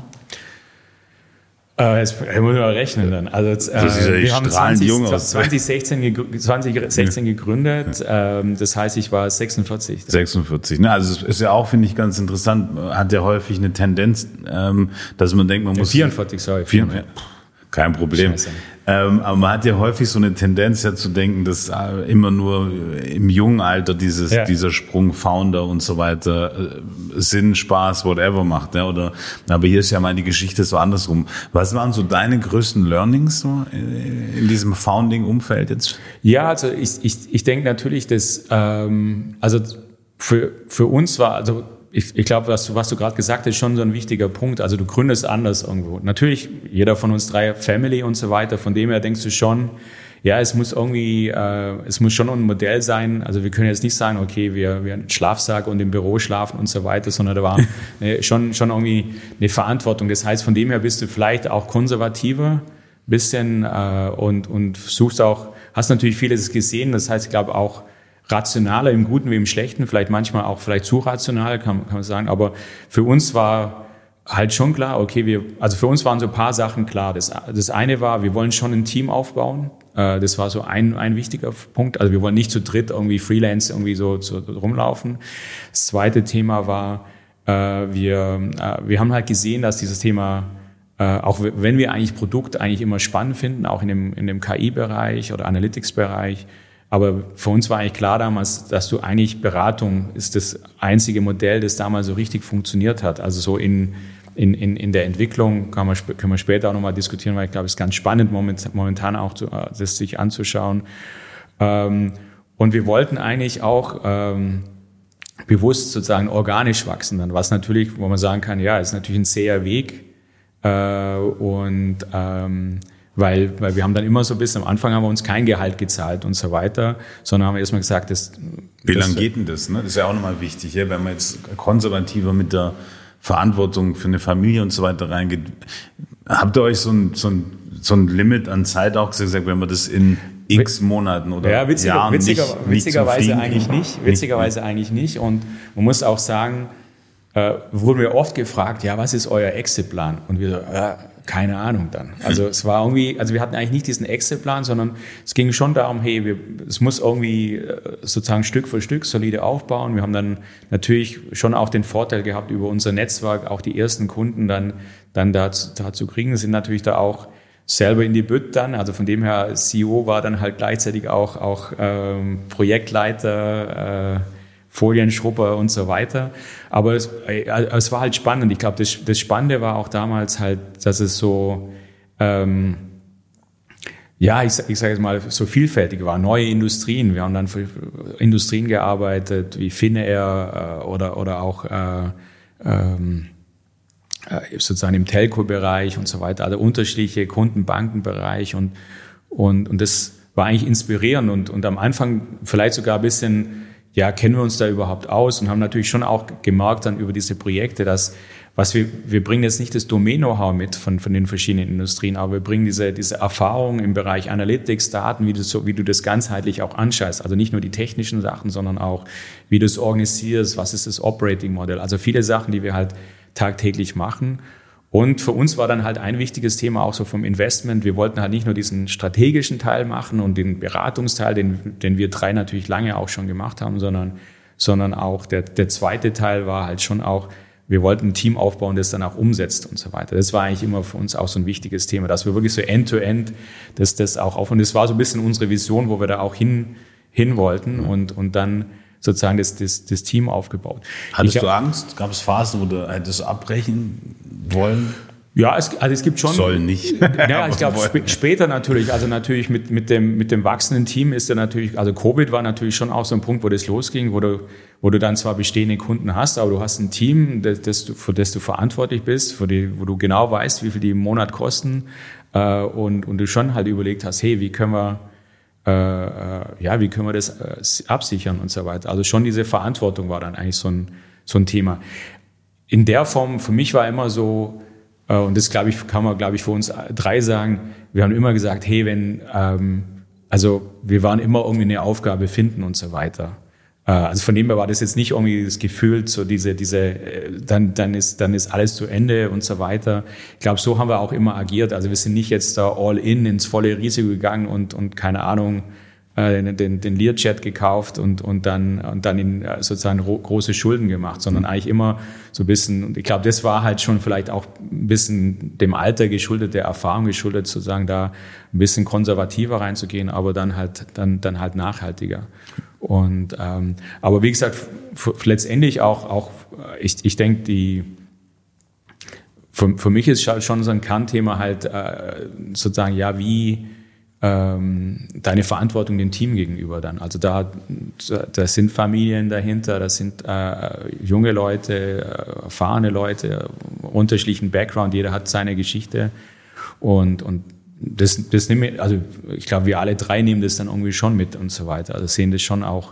Jetzt muss man rechnen dann. Also wir haben 2016 gegründet. Das heißt, ich war 46. 46. Ne? Also es ist ja auch, finde ich, ganz interessant. Hat ja häufig eine Tendenz, dass man denkt, man muss 44, sorry. Kein Problem. Aber man hat ja häufig so eine Tendenz ja zu denken, dass immer nur im jungen Alter dieser Sprung Founder und so weiter Sinn, Spaß, whatever macht. Ja? Aber hier ist ja mal die Geschichte so andersrum. Was waren so deine größten Learnings so in diesem Founding-Umfeld jetzt? Ja, also ich denke natürlich, dass also für uns war, also ich glaube, was du gerade gesagt hast, schon so ein wichtiger Punkt. Also du gründest anders irgendwo. Natürlich, jeder von uns 3 Family und so weiter. Von dem her denkst du schon, ja, es muss schon ein Modell sein. Also wir können jetzt nicht sagen, okay, wir einen Schlafsack und im Büro schlafen und so weiter, sondern da war schon irgendwie eine Verantwortung. Das heißt, von dem her bist du vielleicht auch konservativer, bisschen und suchst auch, hast natürlich vieles gesehen. Das heißt, ich glaube auch rationaler im Guten wie im Schlechten, vielleicht manchmal auch vielleicht zu rational, kann man sagen. Aber für uns war halt schon klar, okay, also für uns waren so ein paar Sachen klar. Das eine war, wir wollen schon ein Team aufbauen. Das war so ein wichtiger Punkt. Also wir wollen nicht zu dritt irgendwie Freelance irgendwie so rumlaufen. Das zweite Thema war, wir haben halt gesehen, dass dieses Thema, auch wenn wir eigentlich Produkt eigentlich immer spannend finden, auch in dem KI-Bereich oder Analytics-Bereich, aber für uns war eigentlich klar damals, dass du eigentlich Beratung ist das einzige Modell, das damals so richtig funktioniert hat. Also so in der Entwicklung können wir später auch nochmal diskutieren, weil ich glaube, es ist ganz spannend momentan auch das sich anzuschauen. Und wir wollten eigentlich auch bewusst sozusagen organisch wachsen, dann was natürlich, wo man sagen kann, ja, ist natürlich ein zäher Weg weil wir haben dann immer so bis am Anfang haben wir uns kein Gehalt gezahlt und so weiter, sondern haben wir erstmal gesagt, wie lange geht denn das? Ne? Das ist ja auch nochmal wichtig, ja? Wenn man jetzt konservativer mit der Verantwortung für eine Familie und so weiter reingeht. Habt ihr euch so ein Limit an Zeit auch gesagt, wenn man das in X Monaten oder Jahren witzigerweise eigentlich nicht. Witzigerweise eigentlich nicht. Und man muss auch sagen, wurden wir oft gefragt, ja, was ist euer Exit-Plan? Und wir so, ja, keine Ahnung dann. Also es war irgendwie, also wir hatten eigentlich nicht diesen Exit-Plan, sondern es ging schon darum, hey, es muss irgendwie sozusagen Stück für Stück solide aufbauen. Wir haben dann natürlich schon auch den Vorteil gehabt, über unser Netzwerk auch die ersten Kunden dann dazu kriegen. Wir sind natürlich da auch selber in die Bütt dann, also von dem her CEO war dann halt gleichzeitig auch Projektleiter, Folienschrubber und so weiter. Aber es war halt spannend. Ich glaube, das Spannende war auch damals halt, dass es so, ich sage jetzt mal, so vielfältig war. Neue Industrien. Wir haben dann für Industrien gearbeitet, wie Finnair oder auch sozusagen im Telco-Bereich und so weiter. Also unterschiedliche Kundenbankenbereich und das war eigentlich inspirierend und am Anfang vielleicht sogar ein bisschen, ja, kennen wir uns da überhaupt aus und haben natürlich schon auch gemerkt dann über diese Projekte, dass wir bringen jetzt nicht das Domain-Know-how mit von den verschiedenen Industrien, aber wir bringen diese Erfahrung im Bereich Analytics, Daten, wie du das ganzheitlich auch anschaust. Also nicht nur die technischen Sachen, sondern auch, wie du es organisierst, was ist das Operating-Modell. Also viele Sachen, die wir halt tagtäglich machen. Und für uns war dann halt ein wichtiges Thema auch so vom Investment. Wir wollten halt nicht nur diesen strategischen Teil machen und den Beratungsteil, den wir 3 natürlich lange auch schon gemacht haben, sondern auch der zweite Teil war halt schon auch, wir wollten ein Team aufbauen, das dann auch umsetzt und so weiter. Das war eigentlich immer für uns auch so ein wichtiges Thema, dass wir wirklich so End-to-End das auch auf. Und das war so ein bisschen unsere Vision, wo wir da auch hin wollten und dann sozusagen das Team aufgebaut. Hattest du Angst? Gab es Phasen, wo du hättest abbrechen wollen? Ja, es gibt schon. Soll nicht. Ja, ich glaube später natürlich. Also natürlich mit dem wachsenden Team ist ja natürlich, also Covid war natürlich schon auch so ein Punkt, wo das losging, wo du dann zwar bestehende Kunden hast, aber du hast ein Team, für das du verantwortlich bist, wo du genau weißt, wie viel die im Monat kosten, und du schon halt überlegt hast, hey, wie können wir das absichern und so weiter. Also schon diese Verantwortung war dann eigentlich so ein Thema. In der Form, für mich war immer so, und das kann man für uns 3 sagen, wir haben immer gesagt, hey, wir waren immer irgendwie eine Aufgabe finden und so weiter. Also von dem her war das jetzt nicht irgendwie das Gefühl, so dann ist alles zu Ende und so weiter. Ich glaube, so haben wir auch immer agiert. Also wir sind nicht jetzt da all in ins volle Risiko gegangen und keine Ahnung, den Learjet gekauft und dann in sozusagen große Schulden gemacht, sondern eigentlich immer so ein bisschen, und ich glaube, das war halt schon vielleicht auch ein bisschen dem Alter geschuldet, der Erfahrung geschuldet, sozusagen da ein bisschen konservativer reinzugehen, aber dann halt nachhaltiger. Und aber wie gesagt, letztendlich auch ich denke, für mich ist schon so ein Kernthema halt sozusagen, ja, wie deine Verantwortung dem Team gegenüber dann. Also da sind Familien dahinter, das sind junge Leute, erfahrene Leute, unterschiedlichen Background, jeder hat seine Geschichte und das nehmen wir, also ich glaube, wir alle drei nehmen das dann irgendwie schon mit und so weiter. Also sehen das schon auch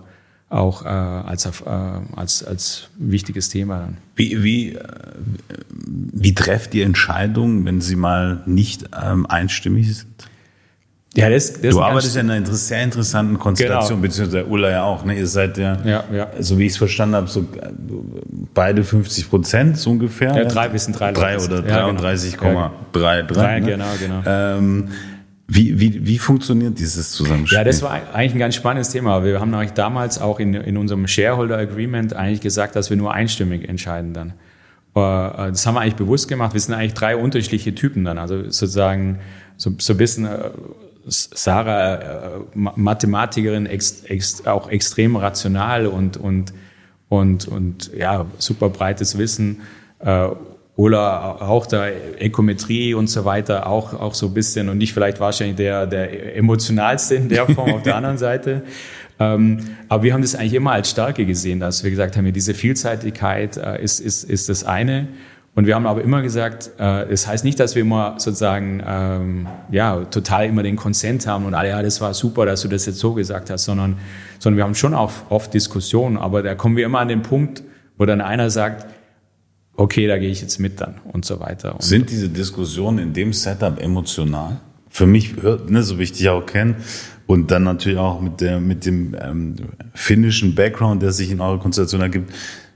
als wichtiges Thema dann. Wie trefft ihr Entscheidungen, wenn sie mal nicht einstimmig sind? Ja, du arbeitest ja in einer sehr interessanten Konstellation, genau. Beziehungsweise Ulla ja auch. Ne? Ihr seid ja, so wie ich es verstanden habe, so beide 50% so ungefähr. Ja, wir sind 3 oder 33,33. Genau. Wie funktioniert dieses Zusammenspiel? Ja, das war eigentlich ein ganz spannendes Thema. Wir haben eigentlich damals auch in unserem Shareholder Agreement eigentlich gesagt, dass wir nur einstimmig entscheiden dann. Das haben wir eigentlich bewusst gemacht. Wir sind eigentlich 3 unterschiedliche Typen dann. Also sozusagen so ein bisschen Sarah, Mathematikerin, auch extrem rational und ja, super breites Wissen. Ulla auch da Ökometrie und so weiter, auch so ein bisschen und nicht vielleicht wahrscheinlich der emotionalste in der Form auf der anderen Seite. Aber wir haben das eigentlich immer als Stärke gesehen, dass wir gesagt haben, diese Vielseitigkeit ist das eine. Und wir haben aber immer gesagt, das heißt nicht, dass wir immer sozusagen total immer den Konsens haben und alle, ja, das war super, dass du das jetzt so gesagt hast, sondern wir haben schon auch oft Diskussionen, aber da kommen wir immer an den Punkt, wo dann einer sagt, okay, da gehe ich jetzt mit dann und so weiter. Sind diese Diskussionen in dem Setup emotional? Für mich, so wie ich dich auch kenne, und dann natürlich auch mit dem finnischen Background, der sich in eurer Konstellation ergibt,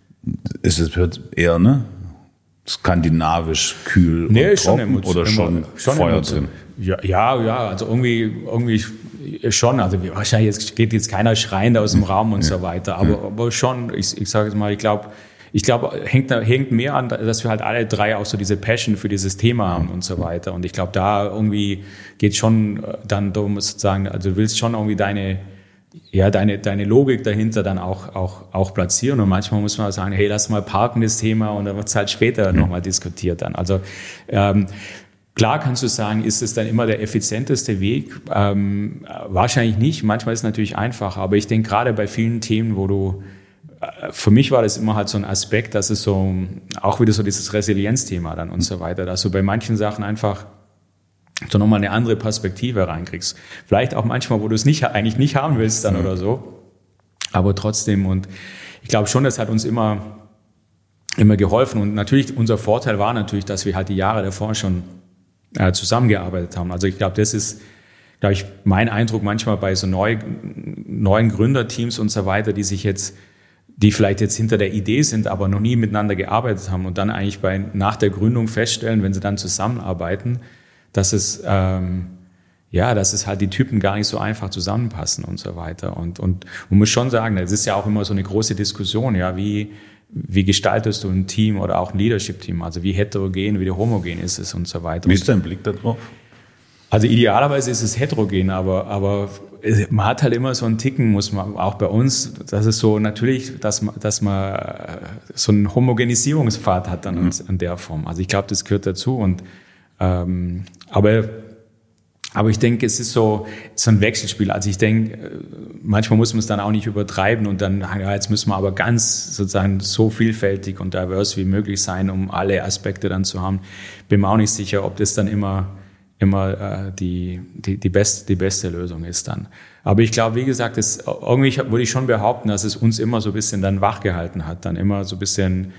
hört eher, skandinavisch, kühl und trocken oder schon Feuer drin? Ja, also irgendwie schon. Also wahrscheinlich jetzt geht jetzt keiner schreiend aus dem Raum und so weiter, aber schon, ich sage jetzt mal, ich glaube, hängt mehr an, dass wir halt alle 3 auch so diese Passion für dieses Thema haben und so weiter. Und ich glaube, da irgendwie geht schon dann darum, sozusagen, also du willst schon irgendwie deine Logik dahinter dann auch platzieren. Und manchmal muss man sagen, hey, lass mal parken das Thema und dann wird es halt später nochmal diskutiert dann. Also klar kannst du sagen, ist es dann immer der effizienteste Weg? Wahrscheinlich nicht. Manchmal ist es natürlich einfacher. Aber ich denke gerade bei vielen Themen, für mich war das immer halt so ein Aspekt, dass es so, auch wieder so dieses Resilienzthema dann und so weiter, dass du bei manchen Sachen einfach so nochmal eine andere Perspektive reinkriegst. Vielleicht auch manchmal, wo du es eigentlich nicht haben willst dann oder so. Aber trotzdem, und ich glaube schon, das hat uns immer geholfen. Und natürlich, unser Vorteil war natürlich, dass wir halt die Jahre davor schon zusammengearbeitet haben. Also ich glaube, das ist, mein Eindruck manchmal bei so neuen Gründerteams und so weiter, die vielleicht jetzt hinter der Idee sind, aber noch nie miteinander gearbeitet haben und dann eigentlich nach der Gründung feststellen, wenn sie dann zusammenarbeiten, dass es halt die Typen gar nicht so einfach zusammenpassen und so weiter. Und man muss schon sagen, das ist ja auch immer so eine große Diskussion, ja, wie gestaltest du ein Team oder auch ein Leadership-Team? Also wie heterogen, wie homogen ist es und so weiter. Wie ist dein Blick da drauf? Also idealerweise ist es heterogen, aber man hat halt immer so einen Ticken, muss man auch bei uns, das ist so natürlich, dass man so einen Homogenisierungspfad hat dann in der Form. Also ich glaube, das gehört dazu und aber ich denke, es ist so ein Wechselspiel. Also ich denke, manchmal muss man es dann auch nicht übertreiben und dann, ja, jetzt müssen wir aber ganz sozusagen so vielfältig und diverse wie möglich sein, um alle Aspekte dann zu haben. Bin mir auch nicht sicher, ob das dann immer die beste Lösung ist dann. Aber ich glaube, wie gesagt, irgendwie würde ich schon behaupten, dass es uns immer so ein bisschen dann wachgehalten hat, dann immer so ein bisschen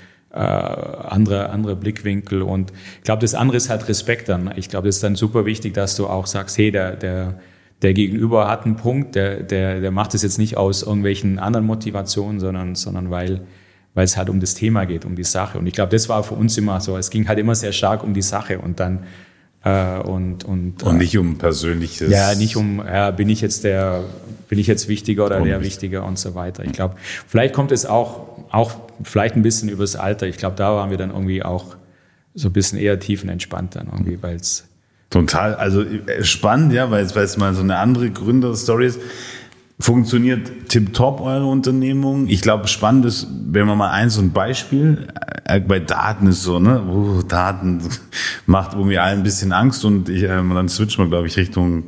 andere Blickwinkel und ich glaube, das andere ist halt Respekt dann. Ich glaube, das ist dann super wichtig, dass du auch sagst, hey, der Gegenüber hat einen Punkt, der macht es jetzt nicht aus irgendwelchen anderen Motivationen, sondern weil es halt um das Thema geht, um die Sache. Und ich glaube, das war für uns immer so. Es ging halt immer sehr stark um die Sache und dann Und nicht um persönliches. Ja, nicht um, bin ich jetzt wichtiger oder der wichtiger und so weiter. Ich glaube, vielleicht kommt es auch vielleicht ein bisschen übers Alter. Ich glaube, da waren wir dann irgendwie auch so ein bisschen eher tiefenentspannt dann irgendwie, weil es total, also spannend, ja, weil es mal so eine andere Gründerstory ist. Funktioniert tipptopp eure Unternehmung? Ich glaube, spannend ist, wenn man mal so ein Beispiel, bei Daten ist so, ne, Daten macht irgendwie allen ein bisschen Angst und dann switchen wir, glaube ich, Richtung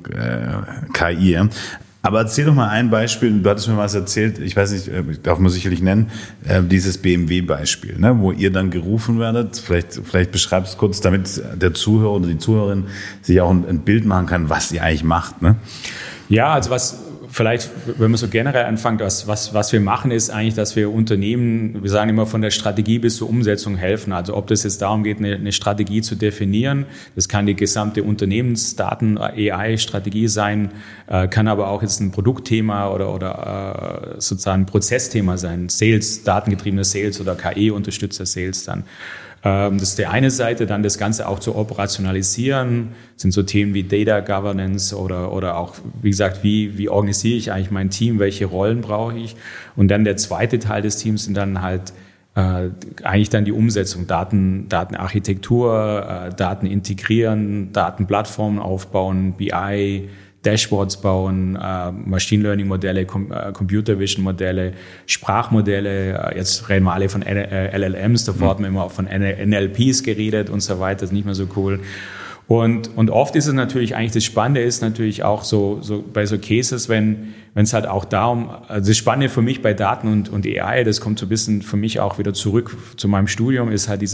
KI. Ja. Aber erzähl doch mal ein Beispiel, du hattest mir was erzählt, ich weiß nicht, darf man sicherlich nennen, dieses BMW-Beispiel, ne, wo ihr dann gerufen werdet, vielleicht beschreibst du kurz, damit der Zuhörer oder die Zuhörerin sich auch ein Bild machen kann, was ihr eigentlich macht. Ne? Ja, also vielleicht, wenn man so generell anfängt, was wir machen, ist eigentlich, dass wir Unternehmen, wir sagen immer, von der Strategie bis zur Umsetzung helfen. Also ob das jetzt darum geht, eine Strategie zu definieren, das kann die gesamte Unternehmensdaten-AI-Strategie sein, kann aber auch jetzt ein Produktthema oder sozusagen ein Prozessthema sein, Sales, datengetriebener Sales oder KI-unterstützter Sales dann. Das ist die eine Seite, dann das Ganze auch zu operationalisieren, sind so Themen wie Data Governance oder auch, wie gesagt, wie organisiere ich eigentlich mein Team, welche Rollen brauche ich. Und dann der zweite Teil des Teams sind dann halt eigentlich dann die Umsetzung, Datenarchitektur, Daten integrieren, Datenplattformen aufbauen, BI, Dashboards bauen, Machine Learning Modelle, Computer Vision Modelle, Sprachmodelle. Jetzt reden wir alle von LLMs, davor hatten wir immer auch von NLPs geredet und so weiter, das ist nicht mehr so cool. Und oft ist es natürlich eigentlich, das Spannende ist natürlich auch so bei so Cases, wenn es halt auch darum, also das Spannende für mich bei Daten und AI, das kommt so ein bisschen für mich auch wieder zurück zu meinem Studium, ist halt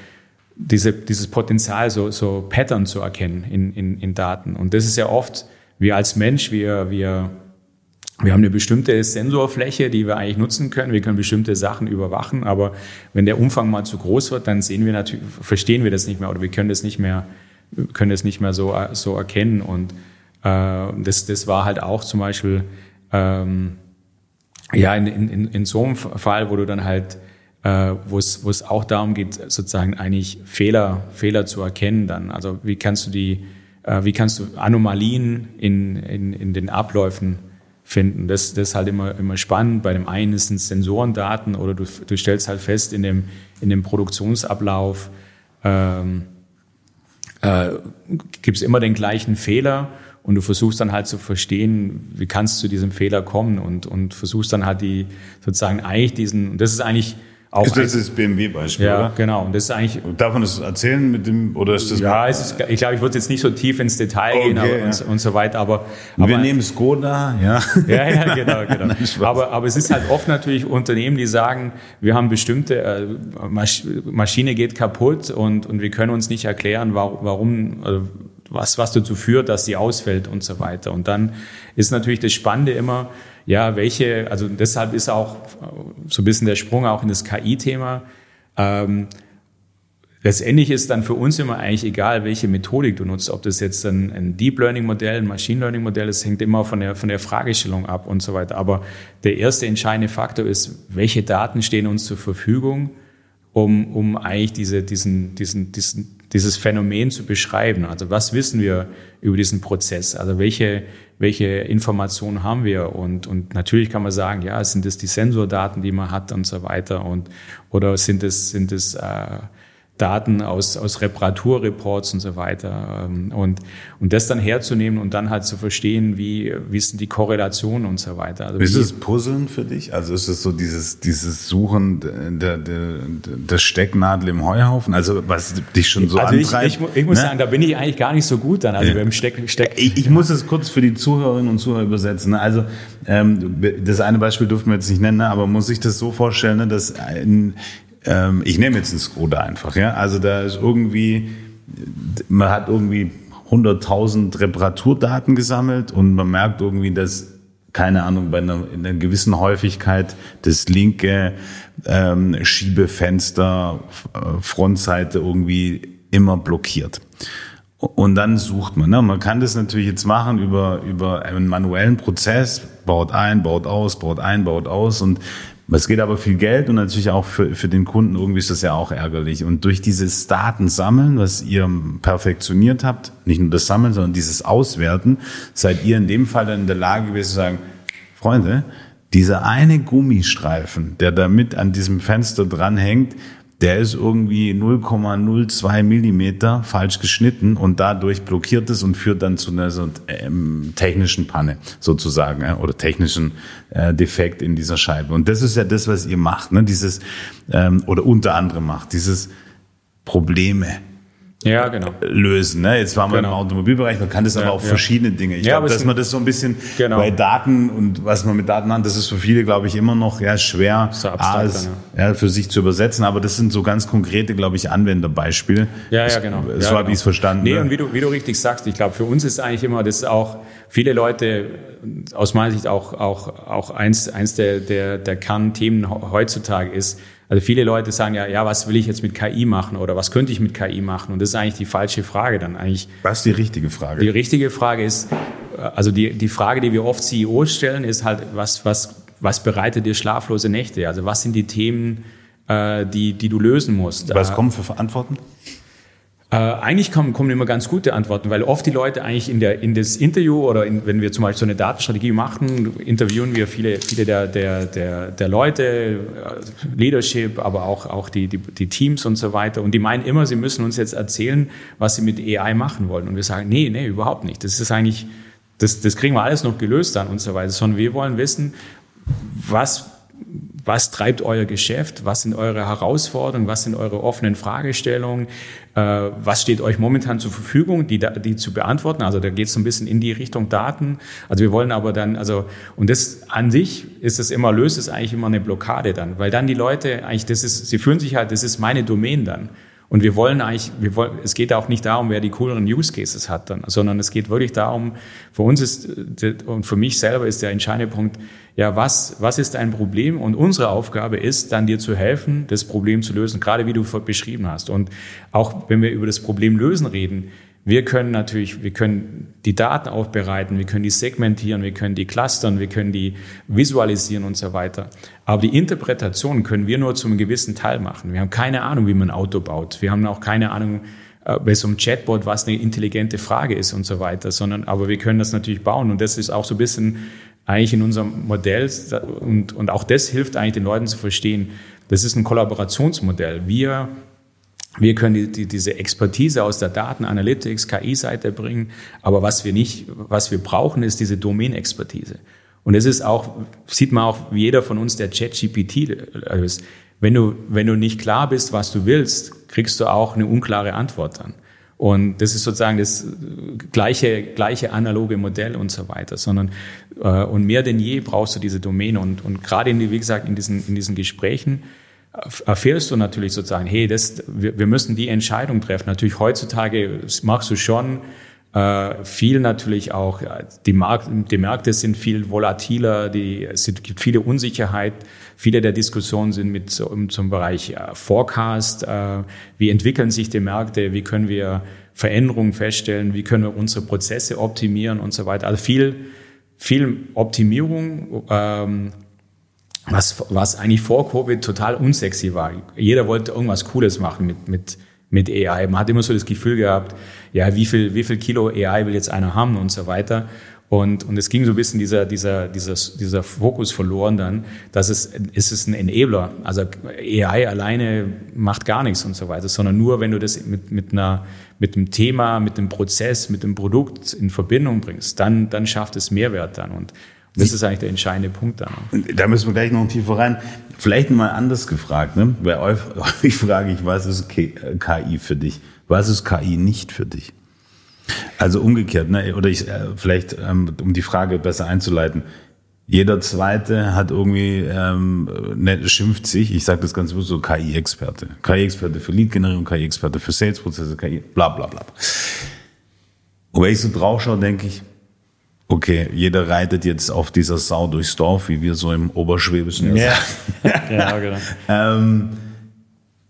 dieses Potenzial, so Pattern zu erkennen in Daten. Und das ist ja oft, wir als Mensch, wir haben eine bestimmte Sensorfläche, die wir eigentlich nutzen können. Wir können bestimmte Sachen überwachen, aber wenn der Umfang mal zu groß wird, dann verstehen wir das nicht mehr oder wir können das nicht mehr so erkennen. Und das war halt auch zum Beispiel in so einem Fall, wo du dann halt wo es auch darum geht, sozusagen eigentlich Fehler zu erkennen dann. Also wie kannst du Anomalien in den Abläufen finden? Das ist halt immer spannend. Bei dem einen ist es Sensorendaten oder du stellst halt fest, in dem Produktionsablauf gibt es immer den gleichen Fehler und du versuchst dann halt zu verstehen, wie kannst du zu diesem Fehler kommen und versuchst dann halt und das ist eigentlich auch ist das BMW-Beispiel, ja, oder? Genau. Und das ist eigentlich. Darf man das erzählen mit dem, oder ist das? Ja, ich glaube, ich würde jetzt nicht so tief ins Detail gehen und so weiter, aber wir nehmen Skoda, ja. Ja, genau. Nein, aber es ist halt oft natürlich Unternehmen, die sagen, wir haben bestimmte, Maschine geht kaputt und wir können uns nicht erklären, warum, was dazu führt, dass sie ausfällt und so weiter. Und dann ist natürlich das Spannende immer, ja, also deshalb ist auch so ein bisschen der Sprung auch in das KI-Thema. Letztendlich ist dann für uns immer eigentlich egal, welche Methodik du nutzt, ob das jetzt ein Deep Learning Modell, ein Machine Learning Modell ist, hängt immer von der Fragestellung ab und so weiter. Aber der erste entscheidende Faktor ist, welche Daten stehen uns zur Verfügung, um eigentlich dieses Phänomen zu beschreiben. Also was wissen wir über diesen Prozess? Also welche Informationen haben wir? Und natürlich kann man sagen, ja, sind es die Sensordaten, die man hat und so weiter, oder sind es Daten aus Reparaturreports und so weiter. Und das dann herzunehmen und dann halt zu verstehen, wie sind die Korrelationen und so weiter. Also ist es Puzzeln für dich? Also ist es so dieses Suchen der Stecknadel im Heuhaufen? Also was dich schon so antreibt? Ich muss sagen, da bin ich eigentlich gar nicht so gut dann. Also beim Ich muss es kurz für die Zuhörerinnen und Zuhörer übersetzen. Also das eine Beispiel durften wir jetzt nicht nennen, aber man muss sich das so vorstellen, dass ich nehme jetzt einen Skoda einfach, ja. Also da ist man hat irgendwie 100.000 Reparaturdaten gesammelt und man merkt irgendwie, dass, keine Ahnung, in einer gewissen Häufigkeit das linke Schiebefenster, Frontseite irgendwie immer blockiert. Und dann sucht man. Ne? Man kann das natürlich jetzt machen über einen manuellen Prozess, baut ein, baut aus, baut ein, baut aus und Es geht aber viel Geld und natürlich auch für den Kunden irgendwie ist das ja auch ärgerlich. Und durch dieses Datensammeln, was ihr perfektioniert habt, nicht nur das Sammeln, sondern dieses Auswerten, seid ihr in dem Fall dann in der Lage gewesen zu sagen, Freunde, dieser eine Gummistreifen, der da mit an diesem Fenster dranhängt, der ist irgendwie 0,02 Millimeter falsch geschnitten und dadurch blockiert es und führt dann zu einer technischen Panne sozusagen oder technischen Defekt in dieser Scheibe. Und das ist ja das, was ihr macht, ne? Dieses oder unter anderem macht, dieses Probleme lösen. Ne? Jetzt waren wir im Automobilbereich, man kann das aber auch verschiedene Dinge. Ich glaube, dass man das so ein bisschen bei Daten und was man mit Daten hat, das ist für viele, glaube ich, immer noch schwer so abstrakt, für sich zu übersetzen. Aber das sind so ganz konkrete, glaube ich, Anwenderbeispiele. Genau. So habe ich es verstanden. Nee, und wie du richtig sagst, ich glaube, für uns ist eigentlich immer, das ist auch viele Leute, aus meiner Sicht auch eins der Kernthemen heutzutage ist. Also viele Leute sagen was will ich jetzt mit KI machen oder was könnte ich mit KI machen? Und das ist eigentlich die falsche Frage dann eigentlich. Was ist die richtige Frage? Die richtige Frage ist, also die Frage, die wir oft CEOs stellen, ist halt, was bereitet dir schlaflose Nächte? Also was sind die Themen, die du lösen musst? Was kommen für Antworten? Eigentlich kommen immer ganz gute Antworten, weil oft die Leute eigentlich in das Interview oder wenn wir zum Beispiel so eine Datenstrategie machen, interviewen wir viele der Leute, Leadership, aber auch die Teams und so weiter. Und die meinen immer, sie müssen uns jetzt erzählen, was sie mit AI machen wollen. Und wir sagen, nee, überhaupt nicht. Das ist eigentlich, das kriegen wir alles noch gelöst dann und so weiter. Sondern wir wollen wissen, was treibt euer Geschäft? Was sind eure Herausforderungen? Was sind eure offenen Fragestellungen? Was steht euch momentan zur Verfügung, die zu beantworten? Also da geht es so ein bisschen in die Richtung Daten. Also wir wollen aber dann, und das an sich löst es eigentlich immer eine Blockade dann, weil dann die Leute eigentlich, sie fühlen sich halt, das ist meine Domain dann. Und es geht auch nicht darum, wer die cooleren Use Cases hat dann, sondern es geht wirklich darum, für uns und für mich selber ist der entscheidende Punkt, was ist ein Problem? Und unsere Aufgabe ist, dann dir zu helfen, das Problem zu lösen, gerade wie du beschrieben hast. Und auch wenn wir über das Problem lösen reden, wir können die Daten aufbereiten, wir können die segmentieren, wir können die clustern, wir können die visualisieren und so weiter. Aber die Interpretation können wir nur zu einem gewissen Teil machen. Wir haben keine Ahnung, wie man ein Auto baut. Wir haben auch keine Ahnung, bei so einem Chatbot, was eine intelligente Frage ist und so weiter, aber wir können das natürlich bauen. Und das ist auch so ein bisschen eigentlich in unserem Modell und auch das hilft eigentlich den Leuten zu verstehen, das ist ein Kollaborationsmodell. Wir können diese Expertise aus der Daten-Analytics, KI-Seite bringen, aber was wir brauchen, ist diese Domain-Expertise. Und das ist auch, sieht man auch, wie jeder von uns, der ChatGPT ist. Wenn du nicht klar bist, was du willst, kriegst du auch eine unklare Antwort dann. Und das ist sozusagen das gleiche analoge Modell und so weiter, und mehr denn je brauchst du diese Domäne und gerade wie gesagt, in diesen Gesprächen erfährst du natürlich sozusagen, hey, wir müssen die Entscheidung treffen. Natürlich heutzutage machst du schon viel natürlich auch, die Märkte sind viel volatiler, es gibt viele Unsicherheit, viele der Diskussionen sind zum Bereich Forecast, wie entwickeln sich die Märkte, wie können wir Veränderungen feststellen, wie können wir unsere Prozesse optimieren und so weiter. Also viel Optimierung, was eigentlich vor Covid total unsexy war. Jeder wollte irgendwas Cooles machen mit AI. Man hat immer so das Gefühl gehabt, wie viel Kilo AI will jetzt einer haben und so weiter. Und es ging so ein bisschen dieser Fokus verloren dann, dass es ist ein Enabler. Also AI alleine macht gar nichts und so weiter, sondern nur, wenn du das mit dem Thema, mit dem Prozess, mit dem Produkt in Verbindung bringst, dann schafft es Mehrwert dann. Und das ist eigentlich der entscheidende Punkt dann. Da müssen wir gleich noch tiefer rein. Vielleicht mal anders gefragt, ne? Bei euch frage ich, was ist KI für dich? Was ist KI nicht für dich? Also umgekehrt, ne? Oder um die Frage besser einzuleiten. Jeder Zweite hat irgendwie, schimpft sich, ich sage das ganz bewusst so, KI-Experte. KI-Experte für Lead-Generierung, KI-Experte für Sales-Prozesse, KI, bla bla bla. Und wenn ich so drauf schaue, denke ich, okay, jeder reitet jetzt auf dieser Sau durchs Dorf, wie wir so im Oberschwäbischen sagen. Ja, genau.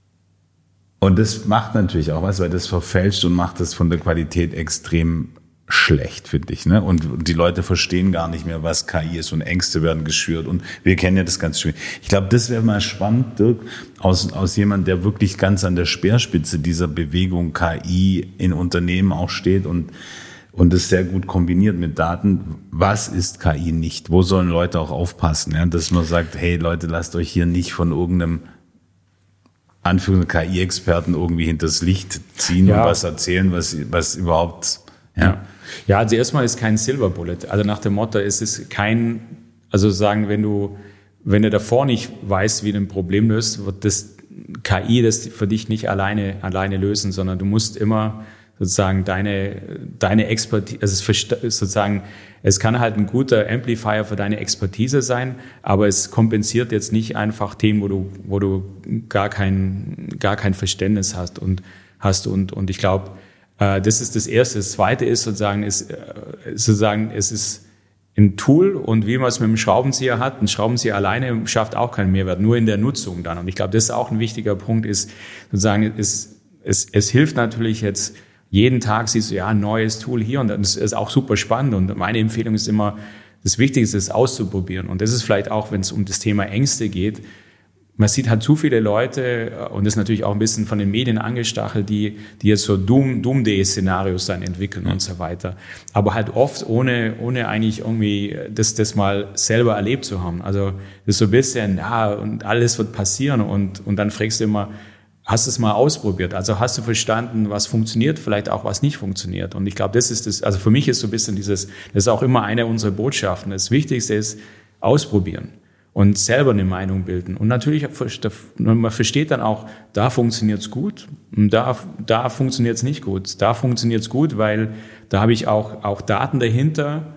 Und das macht natürlich auch was, weil das verfälscht und macht das von der Qualität extrem schlecht, finde ich, ne? Und die Leute verstehen gar nicht mehr, was KI ist, und Ängste werden geschürt, und wir kennen ja das ganz schön. Ich glaube, das wäre mal spannend, Dirk, aus jemand, der wirklich ganz an der Speerspitze dieser Bewegung KI in Unternehmen auch steht und das sehr gut kombiniert mit Daten. Was ist KI nicht? Wo sollen Leute auch aufpassen? Ja? Dass man sagt, hey Leute, lasst euch hier nicht von irgendeinem Anführungs KI-Experten irgendwie hinters Licht ziehen und was erzählen, was überhaupt, Ja, also erstmal ist kein Silver Bullet. Also nach dem Motto, es ist kein, also sagen, wenn du davor nicht weißt, wie du ein Problem löst, wird das KI das für dich nicht alleine lösen, sondern du musst immer sozusagen deine Expertise, also sozusagen, es kann halt ein guter Amplifier für deine Expertise sein, aber es kompensiert jetzt nicht einfach Themen, wo du gar kein Verständnis hast und ich glaube, das ist das Erste. Das Zweite ist sozusagen, es ist ein Tool, und wie man es mit dem Schraubenzieher hat, ein Schraubenzieher alleine schafft auch keinen Mehrwert, nur in der Nutzung dann. Und ich glaube, das ist auch ein wichtiger Punkt, ist sozusagen, es hilft natürlich jetzt, jeden Tag siehst du, ein neues Tool hier, und das ist auch super spannend, und meine Empfehlung ist immer, das Wichtigste ist auszuprobieren, und das ist vielleicht auch, wenn es um das Thema Ängste geht, man sieht halt zu viele Leute, und das ist natürlich auch ein bisschen von den Medien angestachelt, die jetzt so Doomsday-Szenarios dann entwickeln und so weiter. Aber halt oft ohne eigentlich irgendwie das mal selber erlebt zu haben. Also das ist so ein bisschen, und alles wird passieren, und dann fragst du immer, hast du es mal ausprobiert? Also hast du verstanden, was funktioniert, vielleicht auch was nicht funktioniert? Und ich glaube, das ist das, also für mich ist so ein bisschen das ist auch immer eine unserer Botschaften. Das Wichtigste ist ausprobieren und selber eine Meinung bilden. Und natürlich, man versteht dann auch, da funktioniert es gut und da funktioniert es nicht gut. Da funktioniert es gut, weil da habe ich auch Daten dahinter,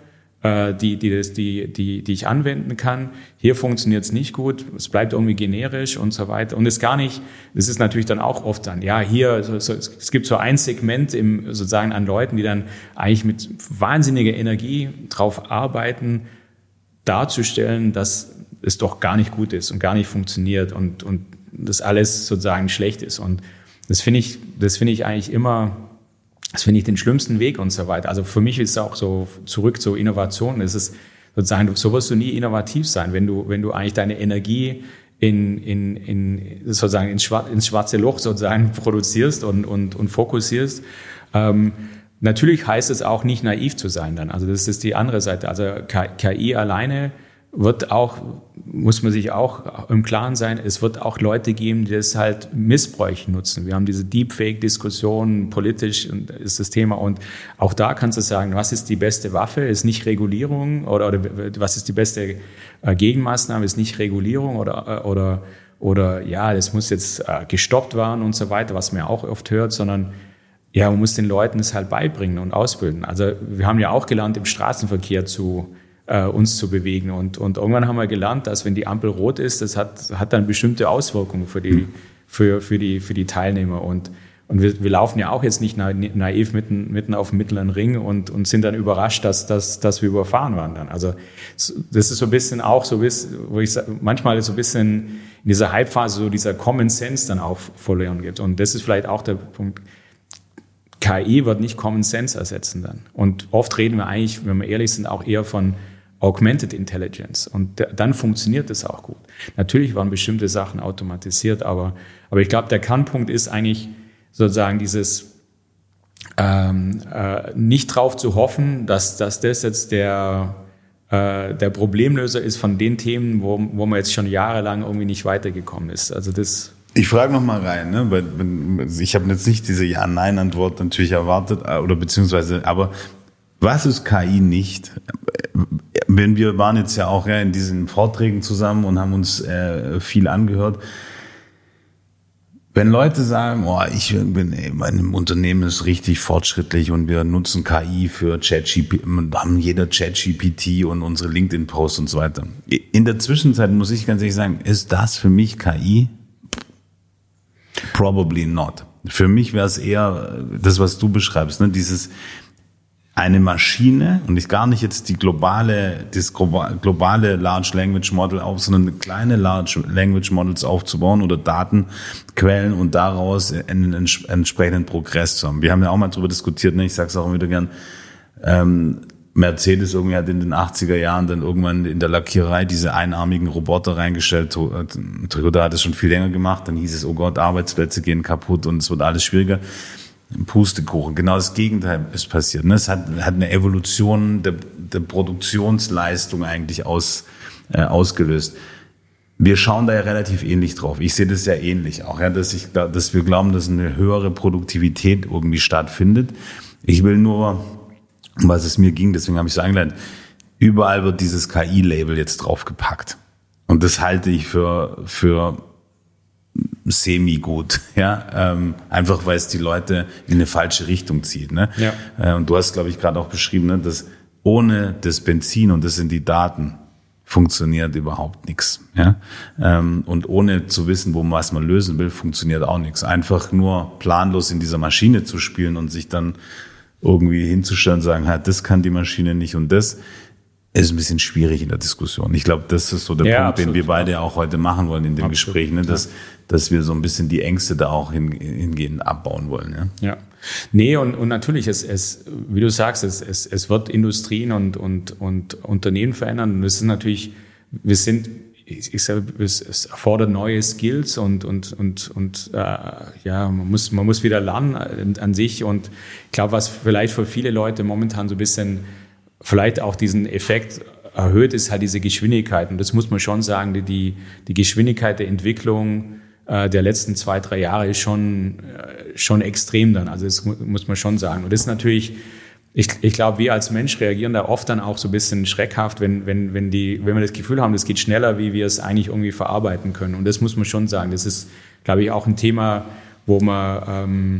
die ich anwenden kann. Hier funktioniert es nicht gut, es bleibt irgendwie generisch und so weiter. Und das ist natürlich dann auch oft dann, es gibt so ein Segment sozusagen an Leuten, die dann eigentlich mit wahnsinniger Energie drauf arbeiten, darzustellen, dass es doch gar nicht gut ist und gar nicht funktioniert und das alles sozusagen schlecht ist. Und das finde ich eigentlich immer, das finde ich den schlimmsten Weg und so weiter. Also für mich ist es auch so zurück zur Innovation. Es ist sozusagen, so wirst du nie innovativ sein, wenn du eigentlich deine Energie sozusagen ins schwarze Loch sozusagen produzierst und fokussierst. Natürlich heißt es auch nicht naiv zu sein dann. Also das ist die andere Seite. Also KI alleine muss man sich auch im Klaren sein, es wird auch Leute geben, die das halt missbräuchlich nutzen. Wir haben diese Deepfake-Diskussion, politisch ist das Thema, und auch da kannst du sagen, was ist die beste Waffe, ist nicht Regulierung, oder was ist die beste Gegenmaßnahme, ist nicht Regulierung oder das muss jetzt gestoppt werden und so weiter, was man ja auch oft hört, sondern man muss den Leuten es halt beibringen und ausbilden. Also wir haben ja auch gelernt, im Straßenverkehr uns zu bewegen. Und irgendwann haben wir gelernt, dass wenn die Ampel rot ist, das hat dann bestimmte Auswirkungen für die Teilnehmer. Und wir laufen ja auch jetzt nicht naiv mitten auf dem mittleren Ring und sind dann überrascht, dass wir überfahren waren dann. Also das ist so ein bisschen auch so, wo ich manchmal so ein bisschen in dieser Hype-Phase so dieser Common Sense dann auch verloren geht. Und das ist vielleicht auch der Punkt. KI wird nicht Common Sense ersetzen dann. Und oft reden wir eigentlich, wenn wir ehrlich sind, auch eher von Augmented Intelligence. Und dann funktioniert das auch gut. Natürlich waren bestimmte Sachen automatisiert, aber ich glaube, der Kernpunkt ist eigentlich sozusagen dieses nicht drauf zu hoffen, dass das jetzt der Problemlöser ist von den Themen, wo man jetzt schon jahrelang irgendwie nicht weitergekommen ist. Also das. Ich frage noch mal rein, ne? Weil ich habe jetzt nicht diese Ja-Nein-Antwort natürlich erwartet, oder beziehungsweise, aber was ist KI nicht? Wir waren jetzt ja auch in diesen Vorträgen zusammen und haben uns viel angehört. Wenn Leute sagen, mein Unternehmen ist richtig fortschrittlich und wir nutzen KI für ChatGPT, haben jeder ChatGPT und unsere LinkedIn-Posts und so weiter. In der Zwischenzeit muss ich ganz ehrlich sagen, ist das für mich KI? Probably not. Für mich wäre es eher das, was du beschreibst, ne? Dieses eine Maschine, und ich gar nicht jetzt das globale Large Language Model sondern kleine Large Language Models aufzubauen oder Datenquellen und daraus einen entsprechenden Progress zu haben. Wir haben ja auch mal darüber diskutiert, ne? Ich sage es auch immer wieder gern, Mercedes irgendwie hat in den 80er Jahren dann irgendwann in der Lackiererei diese einarmigen Roboter reingestellt. Toyota hat es schon viel länger gemacht. Dann hieß es, oh Gott, Arbeitsplätze gehen kaputt und es wird alles schwieriger. Pustekuchen. Genau das Gegenteil ist passiert. Es hat eine Evolution der Produktionsleistung eigentlich ausgelöst. Wir schauen da ja relativ ähnlich drauf. Ich sehe das ja ähnlich auch, ja, dass wir glauben, dass eine höhere Produktivität irgendwie stattfindet. Ich will nur, um was es mir ging, deswegen habe ich so eingeleitet, überall wird dieses KI-Label jetzt draufgepackt. Und das halte ich für semi-gut, ja, einfach weil es die Leute in eine falsche Richtung zieht, ne? Ja. Und du hast, glaube ich, gerade auch beschrieben, ne, dass ohne das Benzin, und das sind die Daten, funktioniert überhaupt nichts, ja. Und ohne zu wissen, was man lösen will, funktioniert auch nichts. Einfach nur planlos in dieser Maschine zu spielen und sich dann irgendwie hinzustellen und sagen, das kann die Maschine nicht und das ist ein bisschen schwierig in der Diskussion. Ich glaube, das ist so der Punkt, absolut, den wir beide auch heute machen wollen in dem Gespräch, ne? Dass wir so ein bisschen die Ängste da auch hingehend abbauen wollen. Ja. Nee, und natürlich, es wie du sagst, es wird Industrien und Unternehmen verändern. Und es ist natürlich, es erfordert neue Skills und man muss wieder lernen an sich. Und ich glaube, was vielleicht für viele Leute momentan so ein bisschen vielleicht auch diesen Effekt erhöht, ist halt diese Geschwindigkeit. Und das muss man schon sagen, die Geschwindigkeit der Entwicklung der letzten 2-3 Jahre ist schon extrem dann. Also das muss man schon sagen. Und das ist natürlich, ich glaube, wir als Mensch reagieren da oft dann auch so ein bisschen schreckhaft, wenn wir das Gefühl haben, das geht schneller, wie wir es eigentlich irgendwie verarbeiten können. Und das muss man schon sagen. Das ist, glaube ich, auch ein Thema, wo man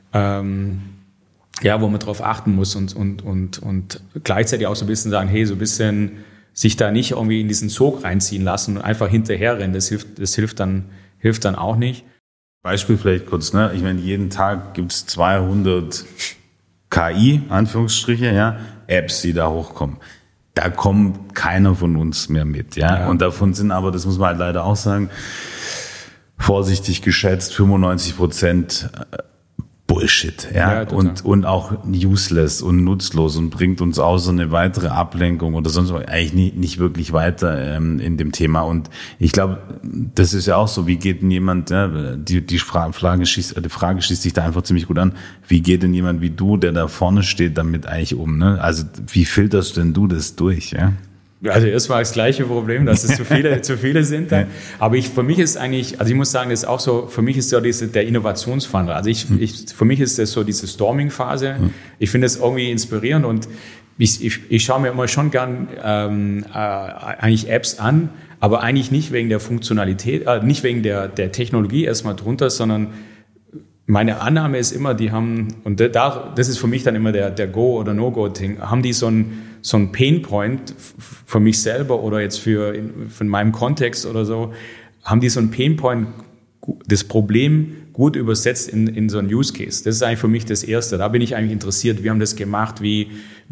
drauf achten muss und gleichzeitig auch so ein bisschen sagen, hey, so ein bisschen sich da nicht irgendwie in diesen Sog reinziehen lassen und einfach hinterherrennen. Das hilft dann auch nicht. Beispiel vielleicht kurz, ne? Ich meine, jeden Tag gibt's 200 KI, Anführungsstriche, ja, Apps, die da hochkommen. Da kommt keiner von uns mehr mit, ja. Und davon sind aber, das muss man halt leider auch sagen, vorsichtig geschätzt 95% Bullshit, ja, und auch useless und nutzlos und bringt uns außer eine weitere Ablenkung oder sonst was eigentlich nicht wirklich weiter in dem Thema. Und ich glaube, das ist ja auch so, wie geht denn jemand, ja, die Frage schließt sich da einfach ziemlich gut an, wie geht denn jemand wie du, der da vorne steht, damit eigentlich um, ne? Also wie filterst denn du das durch, ja? Also erstmal das gleiche Problem, dass es zu viele sind. Dann. Aber für mich ist eigentlich, also ich muss sagen, das ist auch so, für mich ist so der Innovationsfunnel. Also für mich ist das so diese Storming-Phase. Ich finde es irgendwie inspirierend und ich schaue mir immer schon gern eigentlich Apps an, aber eigentlich nicht wegen der Funktionalität, nicht wegen der Technologie erstmal drunter, sondern meine Annahme ist immer, die haben, und das ist für mich dann immer der Go- oder No-Go-Ding, haben die so ein Painpoint für mich selber oder jetzt von meinem Kontext oder so, haben die so ein Painpoint, das Problem gut übersetzt in so ein Use Case. Das ist eigentlich für mich das Erste. Da bin ich eigentlich interessiert. Wie haben das gemacht? Wie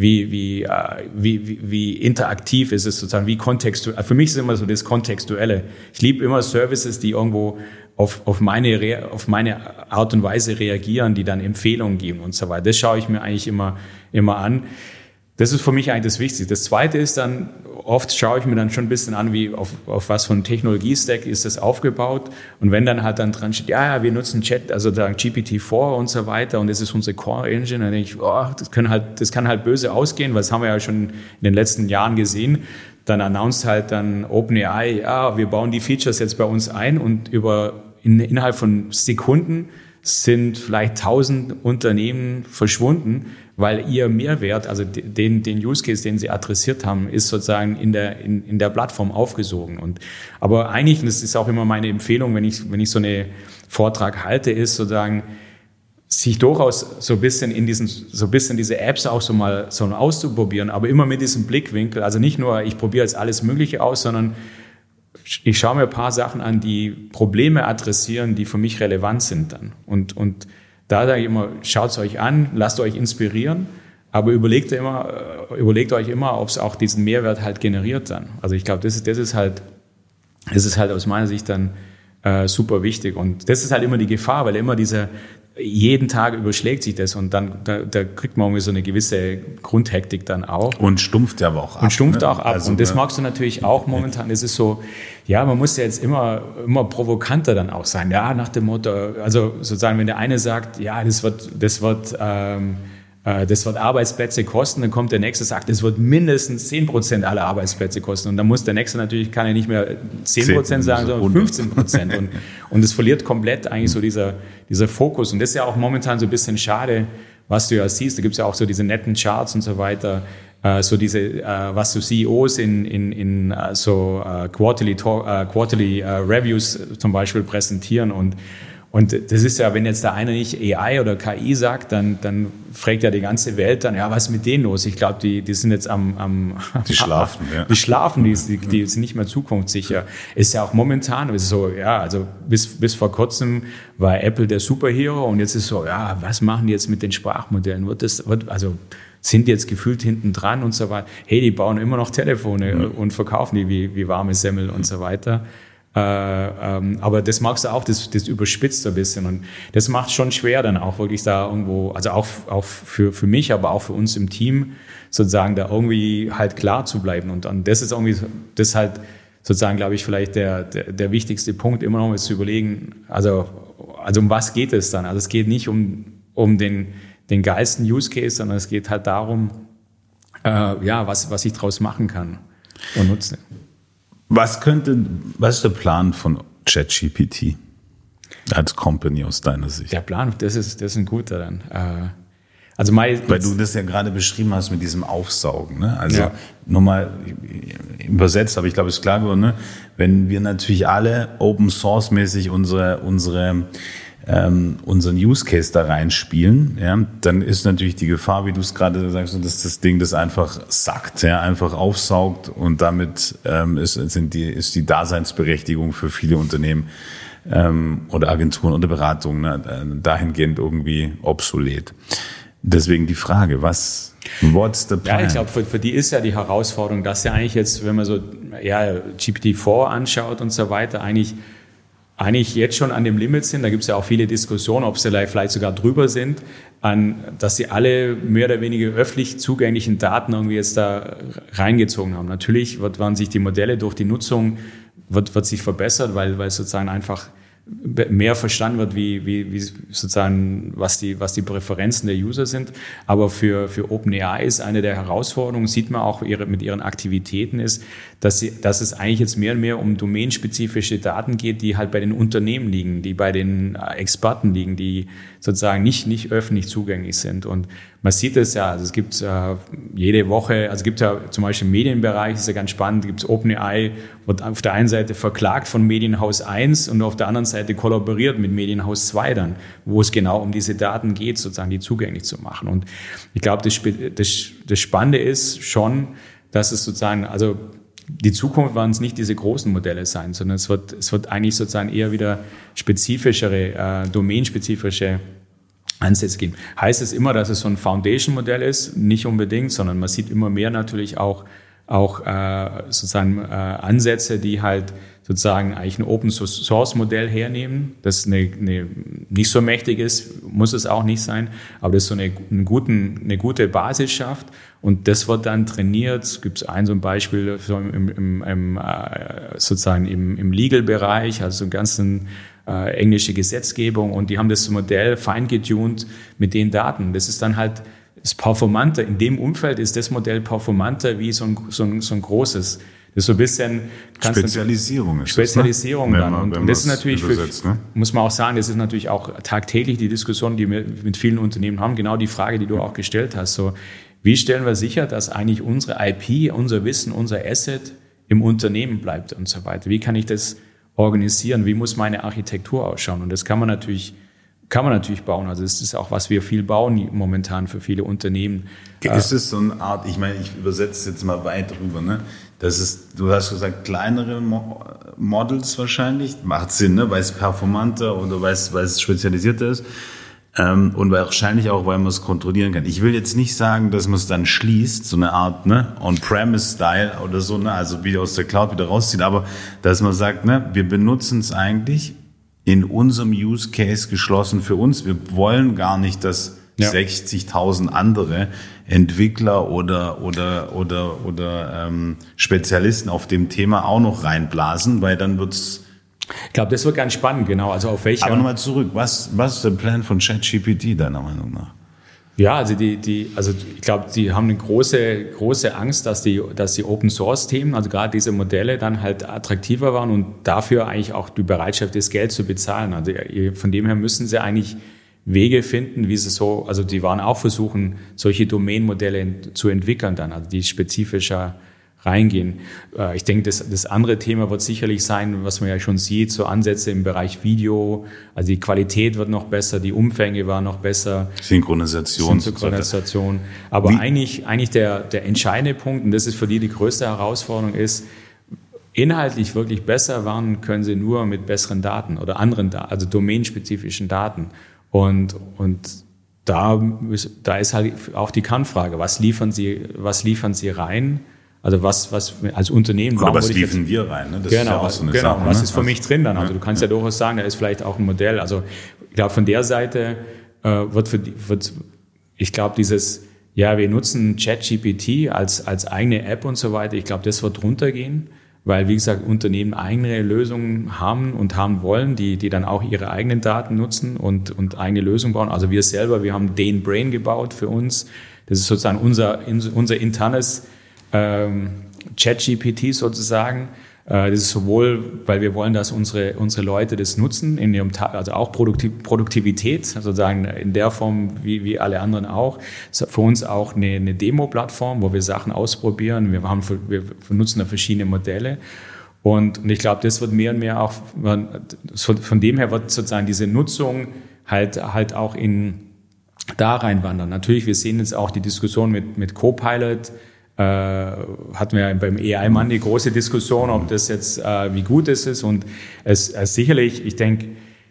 interaktiv ist es sozusagen? Wie kontextuell? Für mich ist es immer so das Kontextuelle. Ich liebe immer Services, die irgendwo auf meine Art und Weise reagieren, die dann Empfehlungen geben und so weiter. Das schaue ich mir eigentlich immer an. Das ist für mich eigentlich das Wichtigste. Das Zweite ist dann, oft schaue ich mir dann schon ein bisschen an, wie auf was von Technologie-Stack ist das aufgebaut. Und wenn dann halt dann dran steht, ja, wir nutzen GPT-4 und so weiter und das ist unsere Core-Engine, dann denke ich, das kann halt böse ausgehen, weil das haben wir ja schon in den letzten Jahren gesehen. Dann announced halt dann OpenAI, ja, wir bauen die Features jetzt bei uns ein und innerhalb von Sekunden sind vielleicht 1000 Unternehmen verschwunden, weil ihr Mehrwert, also den Use Case, den sie adressiert haben, ist sozusagen in der Plattform aufgesogen. Aber eigentlich, und das ist auch immer meine Empfehlung, wenn ich so einen Vortrag halte, ist sozusagen, sich durchaus so ein bisschen diese Apps auch so mal so auszuprobieren, aber immer mit diesem Blickwinkel, also nicht nur, ich probiere jetzt alles Mögliche aus, sondern ich schaue mir ein paar Sachen an, die Probleme adressieren, die für mich relevant sind dann. Und da sage ich immer, schaut es euch an, lasst euch inspirieren, aber überlegt euch immer, ob es auch diesen Mehrwert halt generiert dann. Also ich glaube, das ist halt aus meiner Sicht dann super wichtig. Und das ist halt immer die Gefahr, weil immer jeden Tag überschlägt sich das und dann da kriegt man irgendwie so eine gewisse Grundhektik dann auch. Und stumpft aber auch ab. Und stumpft auch ab. Also, und das magst du natürlich auch momentan. Das ist so, ja, man muss ja jetzt immer provokanter dann auch sein. Ja, nach dem Motto, also sozusagen, wenn der eine sagt, ja, das wird Arbeitsplätze kosten, dann kommt der nächste, sagt, das wird mindestens 10% aller Arbeitsplätze kosten. Und dann muss der nächste natürlich, kann er nicht mehr 10% sagen, sondern 15%. Und es verliert komplett eigentlich so dieser Fokus. Und das ist ja auch momentan so ein bisschen schade, was du ja siehst. Da gibt es ja auch so diese netten Charts und so weiter, so diese, was so CEOs in Quarterly Reviews zum Beispiel präsentieren und das ist ja, wenn jetzt da einer nicht AI oder KI sagt, dann fragt ja die ganze Welt dann, ja, was ist mit denen los? Ich glaube, die sind jetzt die schlafen, ja. Die schlafen, die sind nicht mehr zukunftssicher. Ist ja auch momentan, ist so, ja, also bis vor kurzem war Apple der Superhero und jetzt ist so, ja, was machen die jetzt mit den Sprachmodellen? Also sind jetzt gefühlt hinten dran und so weiter. Hey, die bauen immer noch Telefone und verkaufen die wie warme Semmel und so weiter. Aber das magst du auch, das überspitzt so ein bisschen und das macht schon schwer dann auch wirklich da irgendwo, also auch für mich, aber auch für uns im Team sozusagen da irgendwie halt klar zu bleiben und das ist irgendwie, das ist halt sozusagen, glaube ich, vielleicht der wichtigste Punkt, immer noch mal zu überlegen, also um was geht es dann? Also es geht nicht um den geilsten Use Case, sondern es geht halt darum, was ich draus machen kann und nutzen. Was ist der Plan von ChatGPT als Company aus deiner Sicht? Der Plan, das ist ein guter dann. Weil du das ja gerade beschrieben hast mit diesem Aufsaugen. Ne? Also nochmal übersetzt, aber ich glaube, es ist klar geworden, ne? Wenn wir natürlich alle Open Source mäßig unseren Use Case da reinspielen, ja, dann ist natürlich die Gefahr, wie du es gerade sagst, dass das Ding das einfach sackt, ja, einfach aufsaugt und damit ist die Daseinsberechtigung für viele Unternehmen oder Agenturen oder Beratungen dahingehend irgendwie obsolet. Deswegen die Frage, what's the plan? Ja, ich glaube, für die ist ja die Herausforderung, dass ja eigentlich jetzt, wenn man so GPT-4 anschaut und so weiter, eigentlich jetzt schon an dem Limit sind. Da gibt es ja auch viele Diskussionen, ob sie vielleicht sogar drüber sind, dass sie alle mehr oder weniger öffentlich zugänglichen Daten irgendwie jetzt da reingezogen haben. Natürlich werden sich die Modelle durch die Nutzung wird sich verbessert, weil sozusagen einfach mehr verstanden wird, wie sozusagen, was die Präferenzen der User sind. Aber für OpenAI ist eine der Herausforderungen, sieht man auch mit ihren Aktivitäten ist, dass es eigentlich jetzt mehr und mehr um domainspezifische Daten geht, die halt bei den Unternehmen liegen, die bei den Experten liegen, die sozusagen nicht öffentlich zugänglich sind. Und man sieht es ja, also es gibt jede Woche, also es gibt ja zum Beispiel im Medienbereich, ist ja ganz spannend, gibt es OpenAI, wird auf der einen Seite verklagt von Medienhaus 1 und auf der anderen Seite kollaboriert mit Medienhaus 2 dann, wo es genau um diese Daten geht, sozusagen die zugänglich zu machen. Und ich glaube, das Spannende ist schon, dass es sozusagen, also die Zukunft werden es nicht diese großen Modelle sein, sondern es wird eigentlich sozusagen eher wieder spezifischere, domainspezifische Ansätze geben. Heißt es immer, dass es so ein Foundation-Modell ist? Nicht unbedingt, sondern man sieht immer mehr natürlich auch sozusagen Ansätze, die halt sozusagen eigentlich ein Open-Source-Modell hernehmen, das nicht so mächtig ist, muss es auch nicht sein, aber das so eine gute Basis schafft und das wird dann trainiert. Es gibt so ein Beispiel so sozusagen im Legal-Bereich, also so ganzen englische Gesetzgebung und die haben das Modell feingetuned mit den Daten. Das ist dann halt ist performanter. In dem Umfeld ist das Modell performanter wie so ein großes. Das ist so ein bisschen Spezialisierung ist Spezialisierung das, ne? dann. Und das ist natürlich ne? Muss man auch sagen, das ist natürlich auch tagtäglich die Diskussion, die wir mit vielen Unternehmen haben. Genau die Frage, die du auch gestellt hast. So, wie stellen wir sicher, dass eigentlich unsere IP, unser Wissen, unser Asset im Unternehmen bleibt und so weiter? Wie kann ich das organisieren? Wie muss meine Architektur ausschauen? Und das kann man natürlich bauen. Also es ist auch, was wir viel bauen momentan für viele Unternehmen. Ist es so eine Art, ich meine, ich übersetze jetzt mal weit rüber, ne? Das ist, du hast gesagt, kleinere Models wahrscheinlich. Macht Sinn, ne? Weil es performanter oder weil es spezialisierter ist. Und wahrscheinlich auch, weil man es kontrollieren kann. Ich will jetzt nicht sagen, dass man es dann schließt, so eine Art, ne, On-Premise-Style oder so, ne, also wieder aus der Cloud wieder rauszieht, aber dass man sagt, ne, wir benutzen es eigentlich in unserem Use Case geschlossen für uns. Wir wollen gar nicht, dass 60.000 andere Entwickler oder Spezialisten auf dem Thema auch noch reinblasen, weil dann wird's. Ich glaube, das wird ganz spannend, genau. Also auf welcher. Aber nochmal zurück. Was ist der Plan von ChatGPT deiner Meinung nach? Ja, also ich glaube, die haben eine große Angst, dass die Open Source Themen, also gerade diese Modelle dann halt attraktiver waren und dafür eigentlich auch die Bereitschaft ist, Geld zu bezahlen. Also von dem her müssen sie eigentlich Wege finden, wie sie so, also die waren auch versuchen, solche Domain-Modelle zu entwickeln dann, also die spezifischer reingehen. Ich denke, das andere Thema wird sicherlich sein, was man ja schon sieht, so Ansätze im Bereich Video, also die Qualität wird noch besser, die Umfänge waren noch besser. Synchronisation. Aber eigentlich der entscheidende Punkt, und das ist für die größte Herausforderung ist, inhaltlich wirklich besser werden können sie nur mit besseren Daten oder anderen Daten, also domainspezifischen Daten. Und da ist halt auch die Kernfrage, was liefern sie rein? Also was als Unternehmen... Oder was liefern wir rein? Ne? Das ist ja auch so eine Sache. Was ist für mich drin dann? Also du kannst ja durchaus sagen, da ist vielleicht auch ein Modell. Also ich glaube, von der Seite ich glaube, wir nutzen ChatGPT als eigene App und so weiter. Ich glaube, das wird runtergehen, weil, wie gesagt, Unternehmen eigene Lösungen haben und haben wollen, die dann auch ihre eigenen Daten nutzen und eigene Lösungen bauen. Also wir selber, wir haben den Brain gebaut für uns. Das ist sozusagen unser internes ChatGPT sozusagen. Das ist sowohl, weil wir wollen, dass unsere Leute das nutzen, in ihrem also auch Produktivität, sozusagen in der Form wie alle anderen auch. Das ist für uns auch eine Demo-Plattform, wo wir Sachen ausprobieren. Wir nutzen da verschiedene Modelle. Und ich glaube, das wird mehr und mehr auch, von dem her wird sozusagen diese Nutzung halt auch da reinwandern. Natürlich, wir sehen jetzt auch die Diskussion mit Copilot, hatten wir beim AI-Mann die große Diskussion, ob das jetzt wie gut es ist und es sicherlich, ich denke,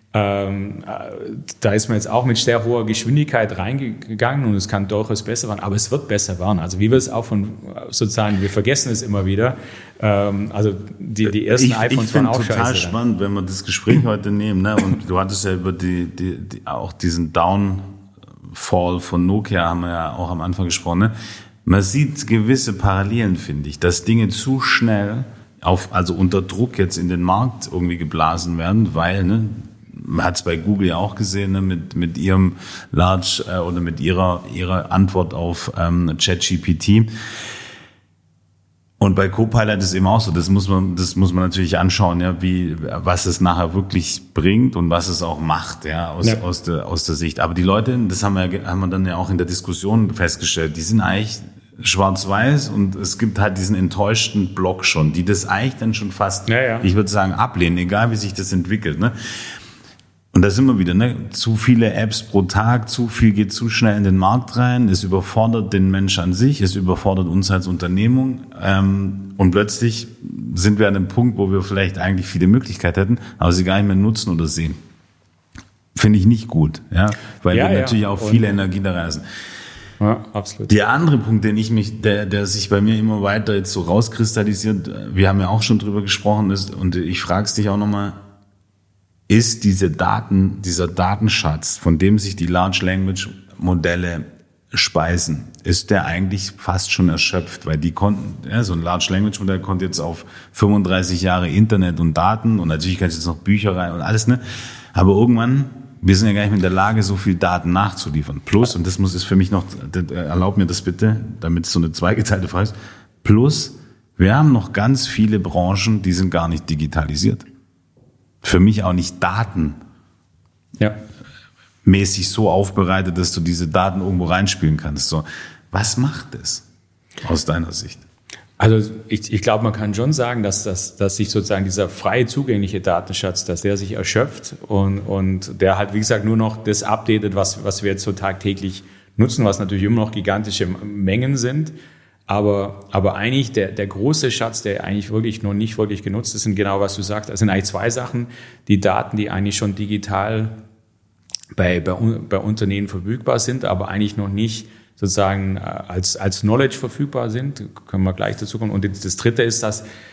da ist man jetzt auch mit sehr hoher Geschwindigkeit reingegangen und es kann durchaus besser werden, aber es wird besser werden. Also wie wir es auch wir vergessen es immer wieder. Also die ersten iPhones waren auch scheiße. Ich finde total spannend, wenn wir das Gespräch heute nehmen, ne? Und du hattest ja über auch diesen Downfall von Nokia haben wir ja auch am Anfang gesprochen, ne? Man sieht gewisse Parallelen, finde ich, dass Dinge zu schnell also unter Druck jetzt in den Markt irgendwie geblasen werden, weil, ne, man hat es bei Google ja auch gesehen, ne, mit ihrem oder mit ihrer Antwort auf ChatGPT. Und bei Copilot ist eben auch so, das muss man natürlich anschauen, ja, was es nachher wirklich bringt und was es auch macht, ja, aus der Sicht. Aber die Leute, das haben wir dann ja auch in der Diskussion festgestellt, die sind eigentlich schwarz-weiß und es gibt halt diesen enttäuschten Block schon, die das eigentlich dann schon fast, ich würde sagen, ablehnen, egal wie sich das entwickelt, ne. Und da sind wir wieder, ne? Zu viele Apps pro Tag, zu viel geht zu schnell in den Markt rein, es überfordert den Mensch an sich, es überfordert uns als Unternehmung und plötzlich sind wir an einem Punkt, wo wir vielleicht eigentlich viele Möglichkeiten hätten, aber sie gar nicht mehr nutzen oder sehen. Finde ich nicht gut, ja, weil wir natürlich auch viele Energie da reisen. Ja, absolut. Der andere Punkt, der sich bei mir immer weiter jetzt so rauskristallisiert, wir haben ja auch schon drüber gesprochen, ist, und ich frage es dich auch nochmal, ist dieser Datenschatz, von dem sich die Large Language Modelle speisen, ist der eigentlich fast schon erschöpft, weil die konnten, so ein Large Language Modell konnte jetzt auf 35 Jahre Internet und Daten und natürlich kannst du jetzt noch Bücher rein und alles, ne? Aber irgendwann, wir sind ja gar nicht mehr in der Lage, so viel Daten nachzuliefern. Plus, und das ist für mich noch, erlaub mir das bitte, damit es so eine zweigeteilte Frage ist, plus, wir haben noch ganz viele Branchen, die sind gar nicht digitalisiert. Für mich auch nicht datenmäßig so aufbereitet, dass du diese Daten irgendwo reinspielen kannst. So, was macht das aus deiner Sicht? Also ich glaube, man kann schon sagen, dass sich sozusagen dieser frei zugängliche Datenschatz, dass der sich erschöpft und der halt, wie gesagt, nur noch das updatet, was wir jetzt so tagtäglich nutzen, was natürlich immer noch gigantische Mengen sind. Aber eigentlich der große Schatz, der eigentlich wirklich noch nicht wirklich genutzt ist, sind genau, was du sagst. Das sind eigentlich zwei Sachen. Die Daten, die eigentlich schon digital bei Unternehmen verfügbar sind, aber eigentlich noch nicht sozusagen als Knowledge verfügbar sind. Können wir gleich dazu kommen. Und das Dritte ist das,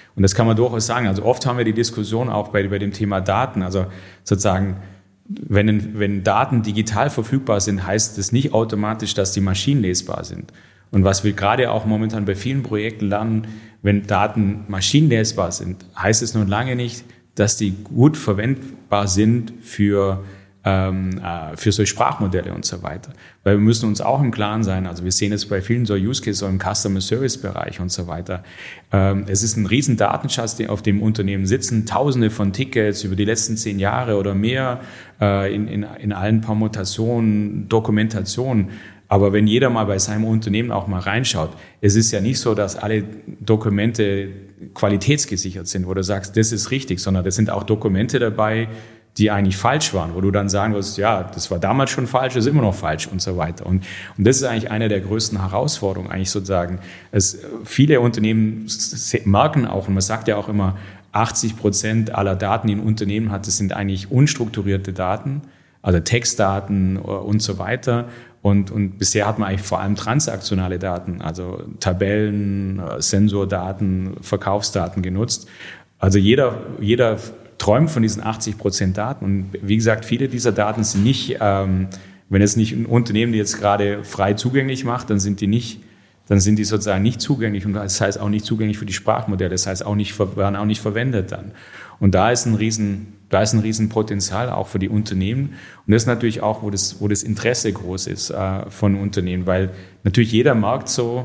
Und das kann man durchaus sagen. Also oft haben wir die Diskussion auch bei dem Thema Daten. Also sozusagen, wenn Daten digital verfügbar sind, heißt das nicht automatisch, dass die maschinenlesbar sind. Und was wir gerade auch momentan bei vielen Projekten lernen, wenn Daten maschinenlesbar sind, heißt es noch lange nicht, dass die gut verwendbar sind für solche Sprachmodelle und so weiter. Weil wir müssen uns auch im Klaren sein, also wir sehen es bei vielen so Use Cases im Customer Service Bereich und so weiter. Es ist ein riesen Datenschatz, auf dem Unternehmen sitzen, Tausende von Tickets über die letzten 10 Jahre oder mehr, in allen Permutationen, Dokumentationen. Aber wenn jeder mal bei seinem Unternehmen auch mal reinschaut, es ist ja nicht so, dass alle Dokumente qualitätsgesichert sind, wo du sagst, das ist richtig, sondern das sind auch Dokumente dabei, die eigentlich falsch waren, wo du dann sagen wirst, ja, das war damals schon falsch, das ist immer noch falsch und so weiter. Und das ist eigentlich eine der größten Herausforderungen, eigentlich sozusagen. Viele Unternehmen merken auch, und man sagt ja auch immer, 80% aller Daten, die ein Unternehmen hat, das sind eigentlich unstrukturierte Daten, also Textdaten und so weiter. Und bisher hat man eigentlich vor allem transaktionale Daten, also Tabellen, Sensordaten, Verkaufsdaten genutzt. Also jeder träumt von diesen 80% Daten. Und wie gesagt, viele dieser Daten sind nicht, wenn es nicht ein Unternehmen, die jetzt gerade frei zugänglich macht, dann sind die sozusagen nicht zugänglich. Und das heißt auch nicht zugänglich für die Sprachmodelle. Das heißt werden auch nicht verwendet dann. Und da ist ein Riesenpotenzial auch für die Unternehmen. Und das ist natürlich auch, wo das Interesse groß ist von Unternehmen, weil natürlich jeder merkt so,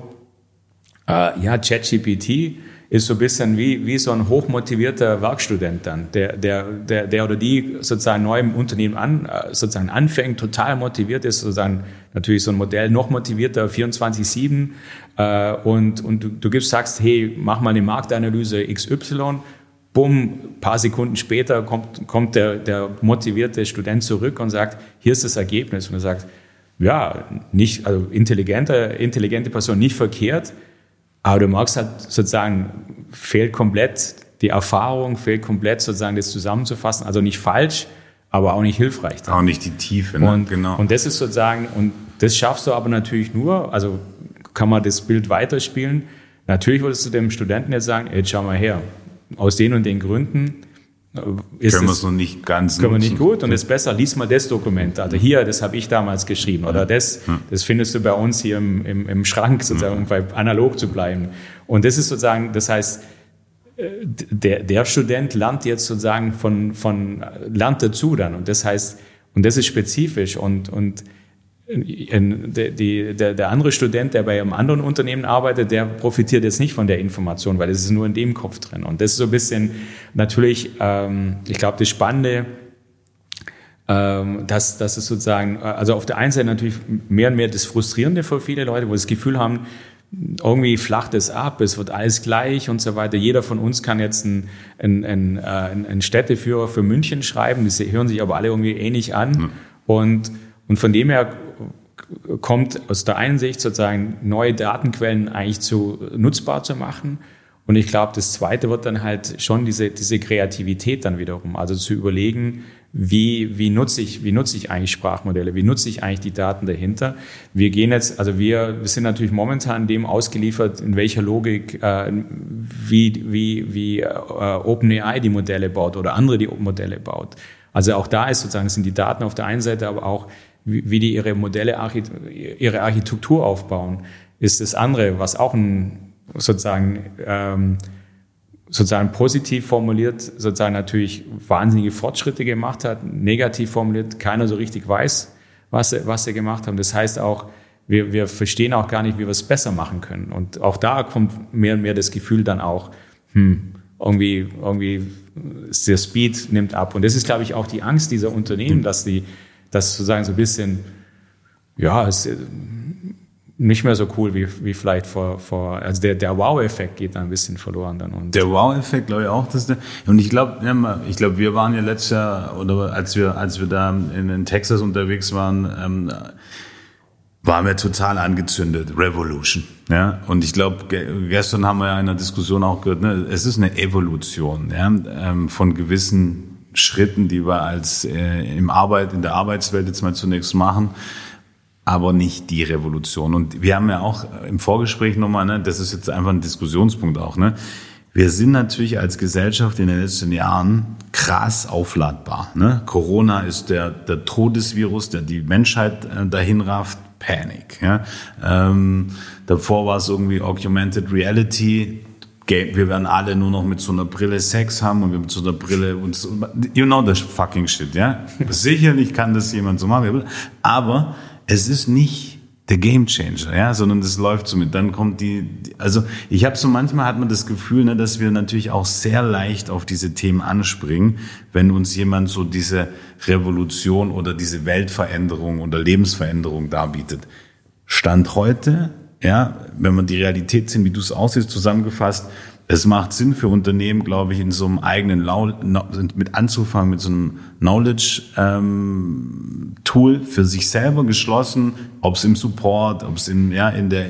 ChatGPT ist so ein bisschen wie so ein hochmotivierter Werkstudent dann, der oder die sozusagen neu im Unternehmen anfängt, total motiviert ist, sozusagen natürlich so ein Modell noch motivierter, 24/7, und du sagst, hey, mach mal eine Marktanalyse XY, bumm, paar Sekunden später kommt der motivierte Student zurück und sagt, hier ist das Ergebnis. Und er sagt, ja, nicht, also intelligente Person, nicht verkehrt, aber du merkst halt sozusagen, fehlt komplett die Erfahrung, fehlt komplett sozusagen das zusammenzufassen. Also nicht falsch, aber auch nicht hilfreich. Auch nicht die Tiefe, ne? Genau. Und das ist sozusagen, und das schaffst du aber natürlich nur, also kann man das Bild weiterspielen. Natürlich würdest du dem Studenten jetzt sagen, jetzt schau mal her, aus den und den Gründen können wir es noch nicht ganz nutzen. Können wir nicht gut und es ist besser, lies mal das Dokument. Also hier, das habe ich damals geschrieben oder das findest du bei uns hier im Schrank sozusagen, um bei analog zu bleiben. Und das ist sozusagen, das heißt, der Student lernt jetzt sozusagen lernt dazu dann und das heißt, und das ist spezifisch und der andere Student, der bei einem anderen Unternehmen arbeitet, der profitiert jetzt nicht von der Information, weil es ist nur in dem Kopf drin. Und das ist so ein bisschen natürlich, ich glaube, das Spannende, dass es sozusagen, also auf der einen Seite natürlich mehr und mehr das Frustrierende für viele Leute, wo sie das Gefühl haben, irgendwie flacht es ab, es wird alles gleich und so weiter. Jeder von uns kann jetzt einen Städteführer für München schreiben, die hören sich aber alle irgendwie ähnlich an. Und von dem her kommt aus der einen Sicht sozusagen neue Datenquellen eigentlich nutzbar zu machen. Und ich glaube, das Zweite wird dann halt schon diese Kreativität dann wiederum, also zu überlegen, wie nutze ich eigentlich Sprachmodelle, wie nutze ich eigentlich die Daten dahinter. Wir gehen jetzt, also wir sind natürlich momentan dem ausgeliefert, in welcher Logik, wie OpenAI die Modelle baut oder andere die Modelle baut. Also auch da ist sozusagen, sind die Daten auf der einen Seite, aber auch wie die ihre Modelle, ihre Architektur aufbauen, ist das andere, was auch sozusagen positiv formuliert, sozusagen natürlich wahnsinnige Fortschritte gemacht hat, negativ formuliert, keiner so richtig weiß, was sie gemacht haben. Das heißt auch, wir verstehen auch gar nicht, wie wir es besser machen können. Und auch da kommt mehr und mehr das Gefühl dann auch, irgendwie der Speed nimmt ab. Und das ist, glaube ich, auch die Angst dieser Unternehmen, dass sozusagen so ein bisschen, es ist nicht mehr so cool wie vielleicht also der Wow-Effekt geht da ein bisschen verloren dann. Und der Wow-Effekt, glaube ich auch, und ich glaube, wir waren ja letztes Jahr, oder als wir da in Texas unterwegs waren, waren wir total angezündet. Revolution. Ja? Und ich glaube, gestern haben wir ja in der Diskussion auch gehört, ne, es ist eine Evolution, von gewissen Schritten, die wir in der Arbeitswelt jetzt mal zunächst machen, aber nicht die Revolution. Und wir haben ja auch im Vorgespräch nochmal, das ist jetzt einfach ein Diskussionspunkt auch, wir sind natürlich als Gesellschaft in den letzten Jahren krass aufladbar. Ne? Corona ist der Todesvirus, der die Menschheit dahin rafft. Panik. Ja? Davor war es irgendwie Augmented Reality. Wir werden alle nur noch mit so einer Brille Sex haben und wir mit so einer Brille uns, you know the fucking shit, ja. Sicherlich kann das jemand so machen, aber es ist nicht der Gamechanger, ja, sondern das läuft so mit. Dann kommt also ich habe so manchmal hat man das Gefühl, ne, dass wir natürlich auch sehr leicht auf diese Themen anspringen, wenn uns jemand so diese Revolution oder diese Weltveränderung oder Lebensveränderung darbietet. Stand heute, ja, wenn man die Realität sehen, wie du es aussiehst, zusammengefasst, es macht Sinn für Unternehmen, glaube ich, in so einem eigenen mit anzufangen, mit so einem Knowledge-Tool für sich selber geschlossen, ob es im Support, ob es in der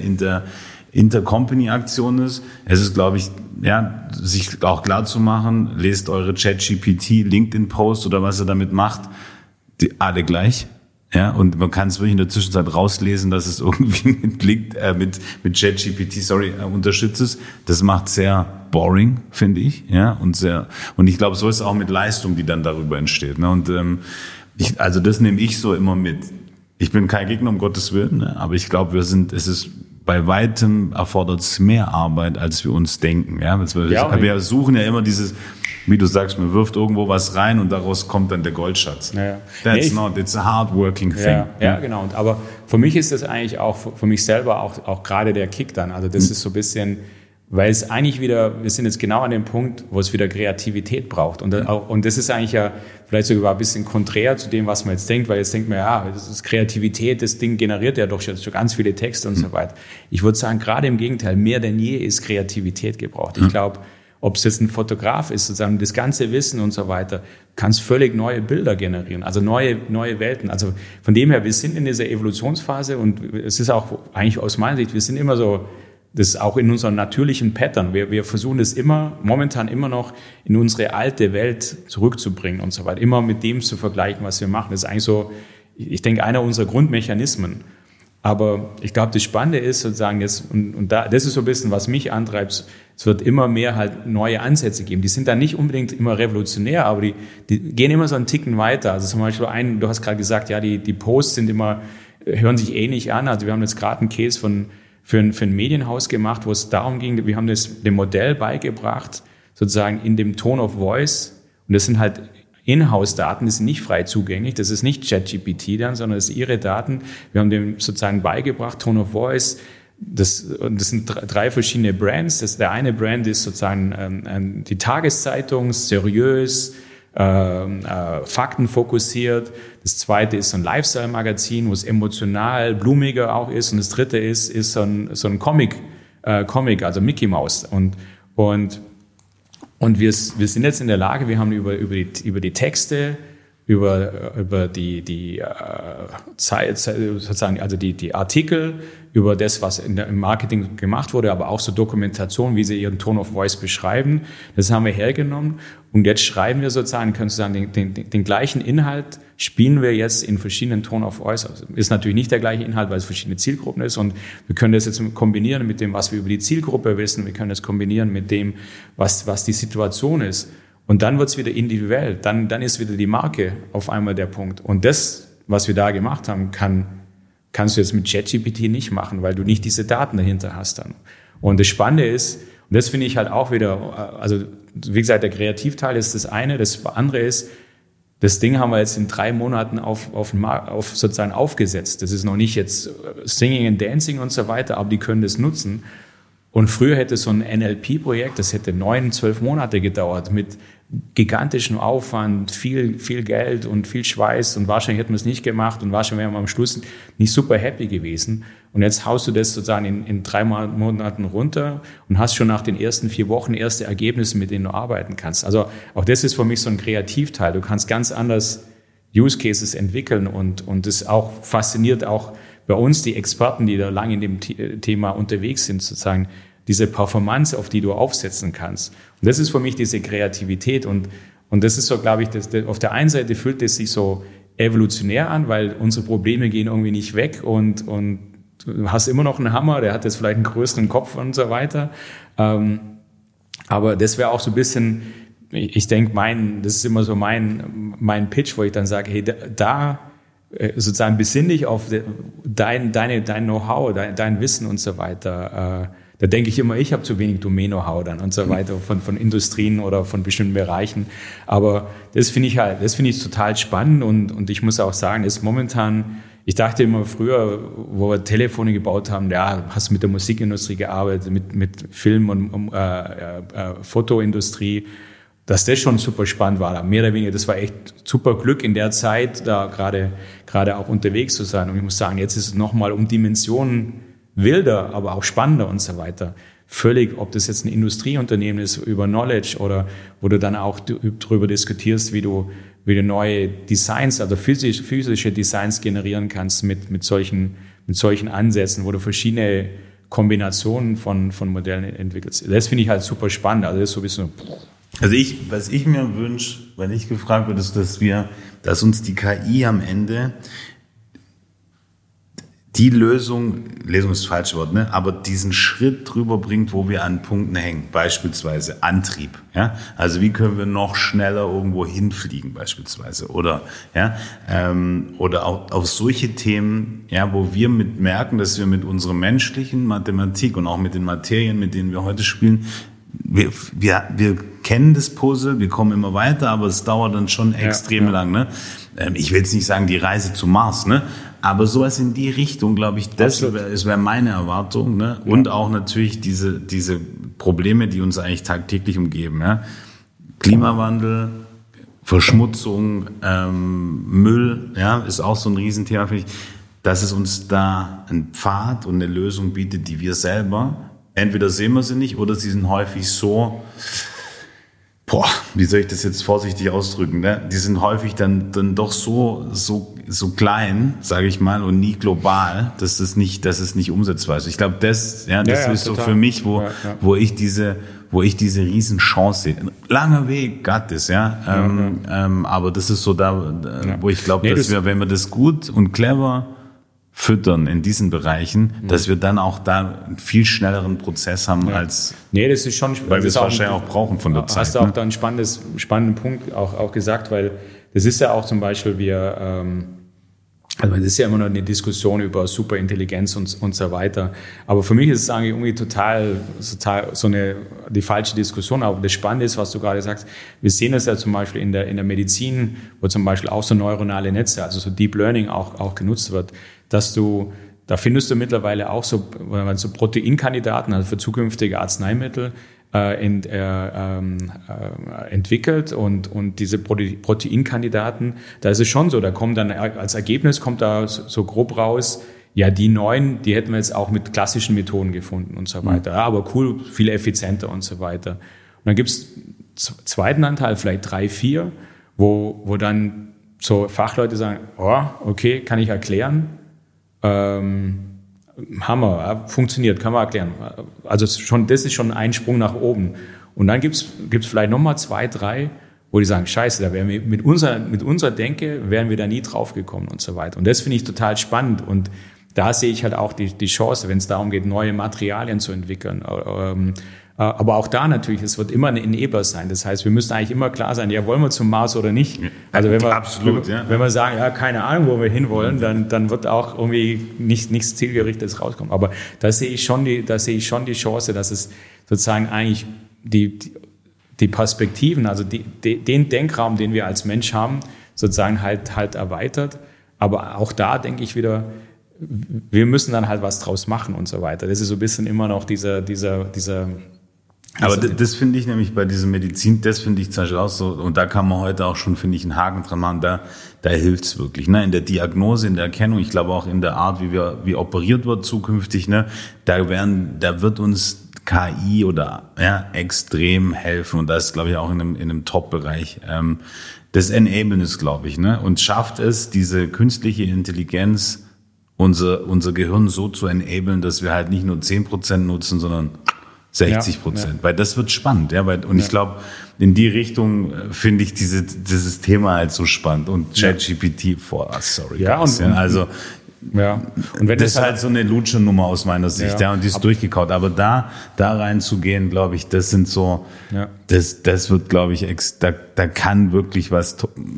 Intercompany-Aktion ist. Es ist, glaube ich, ja, sich auch klar zu machen, lest eure ChatGPT, LinkedIn-Post oder was ihr damit macht, die alle gleich. Ja, und man kann es wirklich in der Zwischenzeit rauslesen, dass es irgendwie mit ChatGPT, unterstützt ist. Das macht sehr boring, finde ich, ja, und ich glaube, so ist es auch mit Leistung, die dann darüber entsteht, ne, und also das nehme ich so immer mit. Ich bin kein Gegner, um Gottes Willen, ne, aber ich glaube, es ist bei weitem erfordert es mehr Arbeit, als wir uns denken, ja. Wir suchen ja immer dieses, wie du sagst, man wirft irgendwo was rein und daraus kommt dann der Goldschatz. Ja. It's a hard working thing. Ja, genau. Aber für mich ist das eigentlich auch, für mich selber auch gerade der Kick dann. Also das ist so ein bisschen, weil es eigentlich wieder, wir sind jetzt genau an dem Punkt, wo es wieder Kreativität braucht. Und das ist eigentlich ja vielleicht sogar ein bisschen konträr zu dem, was man jetzt denkt, weil jetzt denkt man, ja, das ist Kreativität, das Ding generiert ja doch schon ganz viele Texte und so weiter. Ich würde sagen, gerade im Gegenteil, mehr denn je ist Kreativität gebraucht. Ich glaube, ob es jetzt ein Fotograf ist, sozusagen das ganze Wissen und so weiter, kannst völlig neue Bilder generieren, also neue Welten. Also von dem her, wir sind in dieser Evolutionsphase und es ist auch eigentlich aus meiner Sicht, wir sind immer so, das ist auch in unserem natürlichen Pattern. Wir versuchen das momentan immer noch in unsere alte Welt zurückzubringen und so weiter, immer mit dem zu vergleichen, was wir machen. Das ist eigentlich so, ich denke, einer unserer Grundmechanismen. Aber ich glaube, das Spannende ist sozusagen jetzt, das ist so ein bisschen, was mich antreibt, es wird immer mehr halt neue Ansätze geben. Die sind dann nicht unbedingt immer revolutionär, aber die gehen immer so einen Ticken weiter. Also zum Beispiel du hast gerade gesagt, ja, die Posts hören sich ähnlich an. Also wir haben jetzt gerade einen Case für ein Medienhaus gemacht, wo es darum ging, wir haben dem Modell beigebracht, sozusagen in dem Tone of Voice. Und das sind halt Inhouse-Daten, die sind nicht frei zugänglich. Das ist nicht ChatGPT dann, sondern das sind ihre Daten. Wir haben dem sozusagen beigebracht, Tone of Voice. Das sind 3 verschiedene Brands. Der eine Brand ist sozusagen die Tageszeitung, seriös, faktenfokussiert. Das zweite ist so ein Lifestyle-Magazin, wo es emotional, blumiger auch ist. Und das dritte ist so ein Comic, also Mickey Mouse. Und wir sind jetzt in der Lage, wir haben über die Texte, über die Zeit, sozusagen, also die Artikel, über das, was im Marketing gemacht wurde, aber auch so Dokumentation, wie sie ihren Tone of Voice beschreiben. Das haben wir hergenommen und jetzt schreiben wir sozusagen, kannst du sagen, den gleichen Inhalt spielen wir jetzt in verschiedenen Tone of Voice. Also ist natürlich nicht der gleiche Inhalt, weil es verschiedene Zielgruppen ist und wir können das jetzt kombinieren mit dem, was wir über die Zielgruppe wissen. Wir können das kombinieren mit dem, was die Situation ist. Und dann wird's wieder individuell. Dann ist wieder die Marke auf einmal der Punkt. Und das, was wir da gemacht haben, kannst du jetzt mit ChatGPT nicht machen, weil du nicht diese Daten dahinter hast dann. Und das Spannende ist, und das finde ich halt auch wieder, also wie gesagt, der Kreativteil ist das eine, das andere ist, das Ding haben wir jetzt in 3 Monaten auf sozusagen aufgesetzt. Das ist noch nicht jetzt Singing and Dancing und so weiter, aber die können das nutzen. Und früher hätte so ein NLP-Projekt, das hätte 9-12 Monate gedauert mit gigantischem Aufwand, viel Geld und viel Schweiß und wahrscheinlich hätten wir es nicht gemacht und wahrscheinlich wären wir am Schluss nicht super happy gewesen. Und jetzt haust du das sozusagen in 3 Monaten runter und hast schon nach den ersten 4 Wochen erste Ergebnisse, mit denen du arbeiten kannst. Also auch das ist für mich so ein Kreativteil. Du kannst ganz anders Use Cases entwickeln und das auch fasziniert auch bei uns die Experten, die da lange in dem Thema unterwegs sind, sozusagen diese Performance, auf die du aufsetzen kannst. Und das ist für mich diese Kreativität und das ist so, glaube ich, auf der einen Seite fühlt es sich so evolutionär an, weil unsere Probleme gehen irgendwie nicht weg und du hast immer noch einen Hammer, der hat jetzt vielleicht einen größeren Kopf und so weiter. Aber Aber das wäre auch so ein bisschen, ich denke, das ist immer so mein Pitch, wo ich dann sage, hey, da sozusagen besinn dich auf dein Know-how, dein Wissen und so weiter. Da denke ich immer, ich habe zu wenig Domain-Know-how dann und so weiter von Industrien oder von bestimmten Bereichen. Aber das finde ich total spannend und ich muss auch sagen, ist momentan, ich dachte immer früher, wo wir Telefone gebaut haben, ja, hast du mit der Musikindustrie gearbeitet, mit Film- und Fotoindustrie, dass das schon super spannend war. Mehr oder weniger, das war echt super Glück in der Zeit, da gerade auch unterwegs zu sein. Und ich muss sagen, jetzt ist es nochmal um Dimensionen wilder, aber auch spannender und so weiter. Völlig, ob das jetzt ein Industrieunternehmen ist über Knowledge oder wo du dann auch darüber diskutierst, wie du neue Designs, also physische Designs generieren kannst mit solchen Ansätzen, wo du verschiedene Kombinationen von Modellen entwickelst. Das finde ich halt super spannend. Also das ist so ein bisschen. Also was ich mir wünsche, wenn ich gefragt werde, ist, dass uns die KI am Ende die Lösung ist das falsche Wort, ne? Aber diesen Schritt drüber bringt, wo wir an Punkten hängen, beispielsweise Antrieb, ja? Also wie können wir noch schneller irgendwo hinfliegen beispielsweise oder auch auf solche Themen, ja, wo wir merken, dass wir mit unserer menschlichen Mathematik und auch mit den Materien, mit denen wir heute spielen, wir kennen das Puzzle, wir kommen immer weiter, aber es dauert dann schon extrem lang, ne? Ich will jetzt nicht sagen die Reise zum Mars, ne? Aber sowas in die Richtung, glaube ich, das wäre meine Erwartung, ne? Und auch natürlich diese Probleme, die uns eigentlich tagtäglich umgeben, ja? Klimawandel, Verschmutzung, Müll, ja, ist auch so ein Riesenthema für mich, dass es uns da einen Pfad und eine Lösung bietet, die wir selber, entweder sehen wir sie nicht oder sie sind häufig so, wie soll ich das jetzt vorsichtig ausdrücken, ne? Die sind häufig dann doch so klein, sage ich mal, und nie global, dass es nicht umsetzbar ist. Ich glaube, das ist so für mich, wo ich diese Riesenchance sehe. Ein langer Weg, got this, ja. Aber das ist so wo ich glaube, dass wir, wenn wir das gut und clever füttern in diesen Bereichen, dass wir dann auch da einen viel schnelleren Prozess haben als. Nee, das ist schon, weil wir es wahrscheinlich auch brauchen von der Zeit. Hast du auch da einen spannenden Punkt auch gesagt, weil das ist ja auch zum Beispiel also das ist ja immer noch eine Diskussion über Superintelligenz und so weiter. Aber für mich ist es eigentlich irgendwie total die falsche Diskussion. Aber das Spannende ist, was du gerade sagst, wir sehen das ja zum Beispiel in der Medizin, wo zum Beispiel auch so neuronale Netze, also so Deep Learning auch genutzt wird, da findest du mittlerweile auch so Proteinkandidaten, also für zukünftige Arzneimittel, entwickelt und diese Proteinkandidaten, da ist es schon so, da kommt dann als Ergebnis kommt da so grob raus, ja, die neuen, die hätten wir jetzt auch mit klassischen Methoden gefunden und so weiter. Ja, aber cool, viel effizienter und so weiter. Und dann gibt's zweiten Anteil, vielleicht 3, 4, wo dann so Fachleute sagen, okay, kann ich erklären, Hammer, funktioniert, kann man erklären. Also das ist schon ein Sprung nach oben. Und dann gibt's vielleicht nochmal 2, 3, wo die sagen, scheiße, da wären wir mit unserer Denke wären wir da nie drauf gekommen und so weiter. Und das finde ich total spannend. Und da sehe ich halt auch die Chance, wenn es darum geht, neue Materialien zu entwickeln. Aber auch da natürlich, es wird immer ein Enabler sein. Das heißt, wir müssen eigentlich immer klar sein, ja, wollen wir zum Mars oder nicht? Also wenn wir sagen, ja, keine Ahnung, wo wir hinwollen, dann wird auch irgendwie nichts Zielgerichtetes rauskommen. Aber da sehe ich schon die Chance, dass es sozusagen eigentlich die Perspektiven, also den Denkraum, den wir als Mensch haben, sozusagen halt erweitert. Aber auch da denke ich wieder, wir müssen dann halt was draus machen und so weiter. Das ist so ein bisschen immer noch dieser. Aber das finde ich nämlich bei dieser Medizin, das finde ich zum Beispiel auch so, und da kann man heute auch schon, finde ich, einen Haken dran machen, da hilft's wirklich, ne, in der Diagnose, in der Erkennung, ich glaube auch in der Art, wie operiert wird zukünftig, ne, da wird uns KI extrem helfen, und das ist, glaube ich, auch in einem Top-Bereich. Das Enablen ist, glaube ich, ne, und schafft es, diese künstliche Intelligenz, unser Gehirn so zu enablen, dass wir halt nicht nur 10% nutzen, sondern 60%, weil das wird spannend, ich glaube, in die Richtung finde ich dieses Thema halt so spannend und ChatGPT Ja. Und wenn das ist halt so eine Lutsche-Nummer aus meiner Sicht, ja, und die ist durchgekaut. Aber da reinzugehen, glaube ich, das sind so, das wird, glaube ich, da kann wirklich was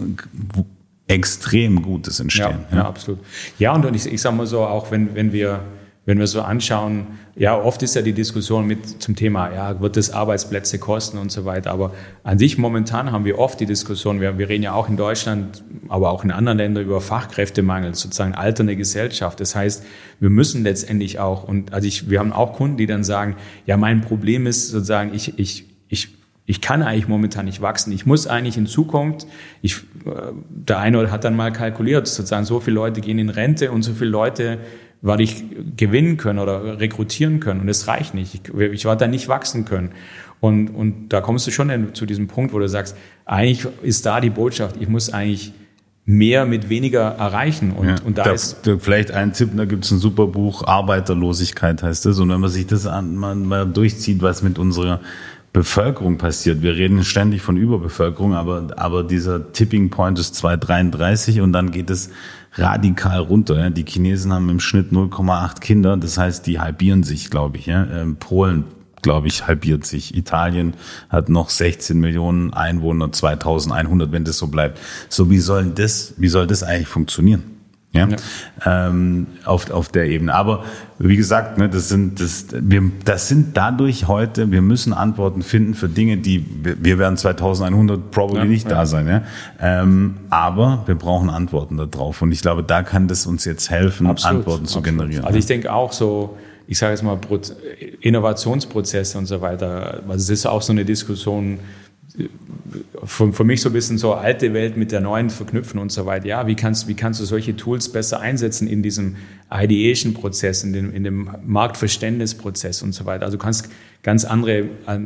extrem Gutes entstehen. Ja, absolut. Ja, und ich sag mal so, auch wenn wir so anschauen, ja, oft ist ja die Diskussion zum Thema, ja, wird es Arbeitsplätze kosten und so weiter. Aber an sich momentan haben wir oft die Diskussion, wir reden ja auch in Deutschland, aber auch in anderen Ländern über Fachkräftemangel, sozusagen alternde Gesellschaft. Das heißt, wir müssen letztendlich auch, wir haben auch Kunden, die dann sagen, ja, mein Problem ist sozusagen, ich kann eigentlich momentan nicht wachsen. Ich muss eigentlich in Zukunft, der eine hat dann mal kalkuliert, sozusagen so viele Leute gehen in Rente und so viele Leute werde ich gewinnen können oder rekrutieren können. Und das reicht nicht. Ich werde da nicht wachsen können. Und da kommst du schon zu diesem Punkt, wo du sagst, eigentlich ist da die Botschaft, ich muss eigentlich mehr mit weniger erreichen. Und da ist vielleicht ein Tipp, da gibt es ein super Buch, Arbeiterlosigkeit heißt das. Und wenn man sich das mal durchzieht, was mit unserer Bevölkerung passiert. Wir reden ständig von Überbevölkerung, aber dieser Tipping Point ist 2,33 und dann geht es radikal runter. Ja. Die Chinesen haben im Schnitt 0,8 Kinder, das heißt, die halbieren sich, glaube ich. Ja. Polen, glaube ich, halbiert sich. Italien hat noch 16 Millionen Einwohner, 2100, wenn das so bleibt. So, wie soll das eigentlich funktionieren? Ja. Auf der Ebene. Aber wie gesagt, ne, das sind dadurch heute, wir müssen Antworten finden für Dinge, wir werden 2100 probably nicht da sein. Ja. Aber wir brauchen Antworten darauf. Und ich glaube, da kann das uns jetzt helfen, Antworten zu generieren. Also ich denke auch so, ich sage jetzt mal Innovationsprozesse und so weiter. Also es ist auch so eine Diskussion, für mich so ein bisschen so alte Welt mit der neuen verknüpfen und so weiter. Ja, wie kannst du solche Tools besser einsetzen in diesem Ideation-Prozess, in dem Marktverständnisprozess und so weiter. Also du kannst ganz andere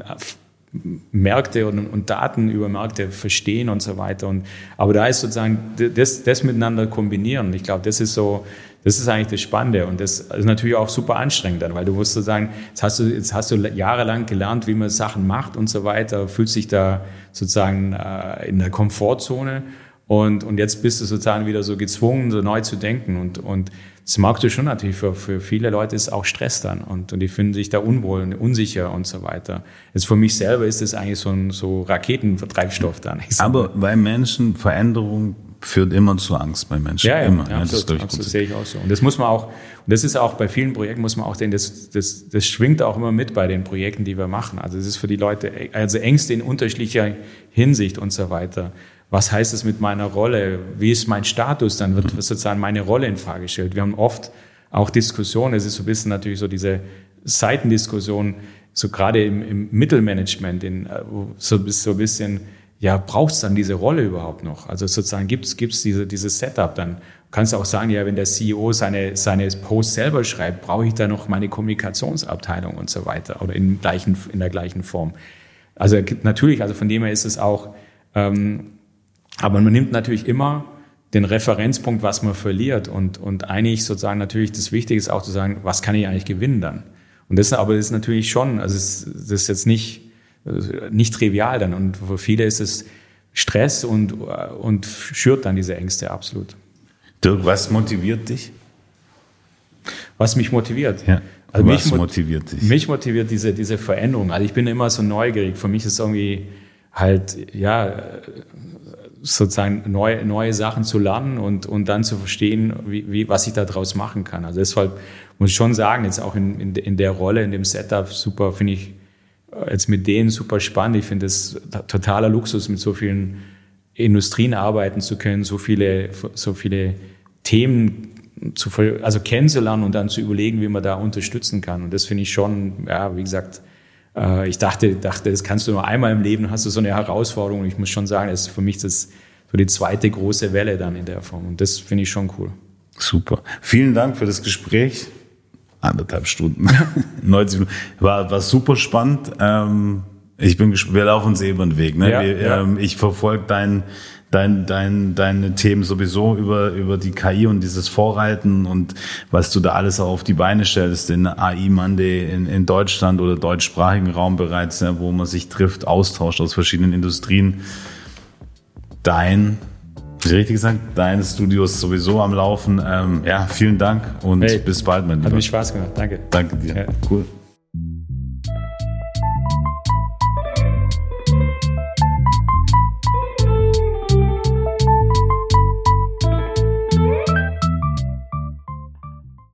Märkte und Daten über Märkte verstehen und so weiter. Aber da ist sozusagen das miteinander kombinieren. Ich glaube, das ist eigentlich das Spannende und das ist natürlich auch super anstrengend dann, weil du musst sozusagen, jetzt hast du jahrelang gelernt, wie man Sachen macht und so weiter, fühlst dich da sozusagen in der Komfortzone und jetzt bist du sozusagen wieder so gezwungen, so neu zu denken und das magst du schon natürlich, für viele Leute ist auch Stress dann und die fühlen sich da unwohl und unsicher und so weiter. Jetzt für mich selber ist das eigentlich so Raketentreibstoff dann. Aber bei Menschen Veränderung führt immer zu Angst bei Menschen. Ja, immer. Ja, absolut, das sehe ich auch so. Und das muss man auch, und das ist auch bei vielen Projekten, muss man auch denken, das schwingt auch immer mit bei den Projekten, die wir machen. Also es ist für die Leute, also Ängste in unterschiedlicher Hinsicht und so weiter. Was heißt es mit meiner Rolle? Wie ist mein Status? Dann wird sozusagen meine Rolle in Frage gestellt. Wir haben oft auch Diskussionen, es ist so ein bisschen natürlich so diese Seitendiskussion, so gerade im Mittelmanagement, so ein bisschen, ja, braucht es dann diese Rolle überhaupt noch? Also sozusagen gibt's dieses Setup dann. Du kannst auch sagen, ja, wenn der CEO seine Posts selber schreibt, brauche ich da noch meine Kommunikationsabteilung und so weiter oder in der gleichen Form. Also natürlich, also von dem her ist es auch, aber man nimmt natürlich immer den Referenzpunkt, was man verliert und eigentlich sozusagen natürlich das Wichtige ist auch zu sagen, was kann ich eigentlich gewinnen dann? Und das ist natürlich schon, also das ist jetzt nicht trivial dann. Und für viele ist es Stress und schürt dann diese Ängste absolut. Dirk, was motiviert dich? Was mich motiviert? Ja. Also was motiviert dich? Mich motiviert diese Veränderung. Also ich bin immer so neugierig. Für mich ist irgendwie halt, ja, sozusagen neue Sachen zu lernen und dann zu verstehen, was ich da draus machen kann. Also deshalb muss ich schon sagen, jetzt auch in der Rolle, in dem Setup, super, finde ich, jetzt mit denen super spannend. Ich finde es totaler Luxus, mit so vielen Industrien arbeiten zu können, so viele Themen kennenzulernen und dann zu überlegen, wie man da unterstützen kann. Und das finde ich schon, ja, wie gesagt, ich dachte, das kannst du nur einmal im Leben, hast du so eine Herausforderung. Und ich muss schon sagen, das ist für mich so die zweite große Welle dann in der Form. Und das finde ich schon cool. Super. Vielen Dank für das Gespräch. 1,5 Stunden. 90 Minuten. War super spannend. Wir laufen uns über den Weg. Ne? Ja. Ich verfolge deine Themen sowieso über die KI und dieses Vorreiten und was du da alles auch auf die Beine stellst, den AI Monday in Deutschland oder deutschsprachigen Raum bereits, wo man sich trifft, austauscht aus verschiedenen Industrien. Dein Wie richtig gesagt, dein Studio ist sowieso am Laufen. Ja, vielen Dank und bis bald, mein Lieber. Hat mir Spaß gemacht. Danke. Danke dir. Ja. Cool.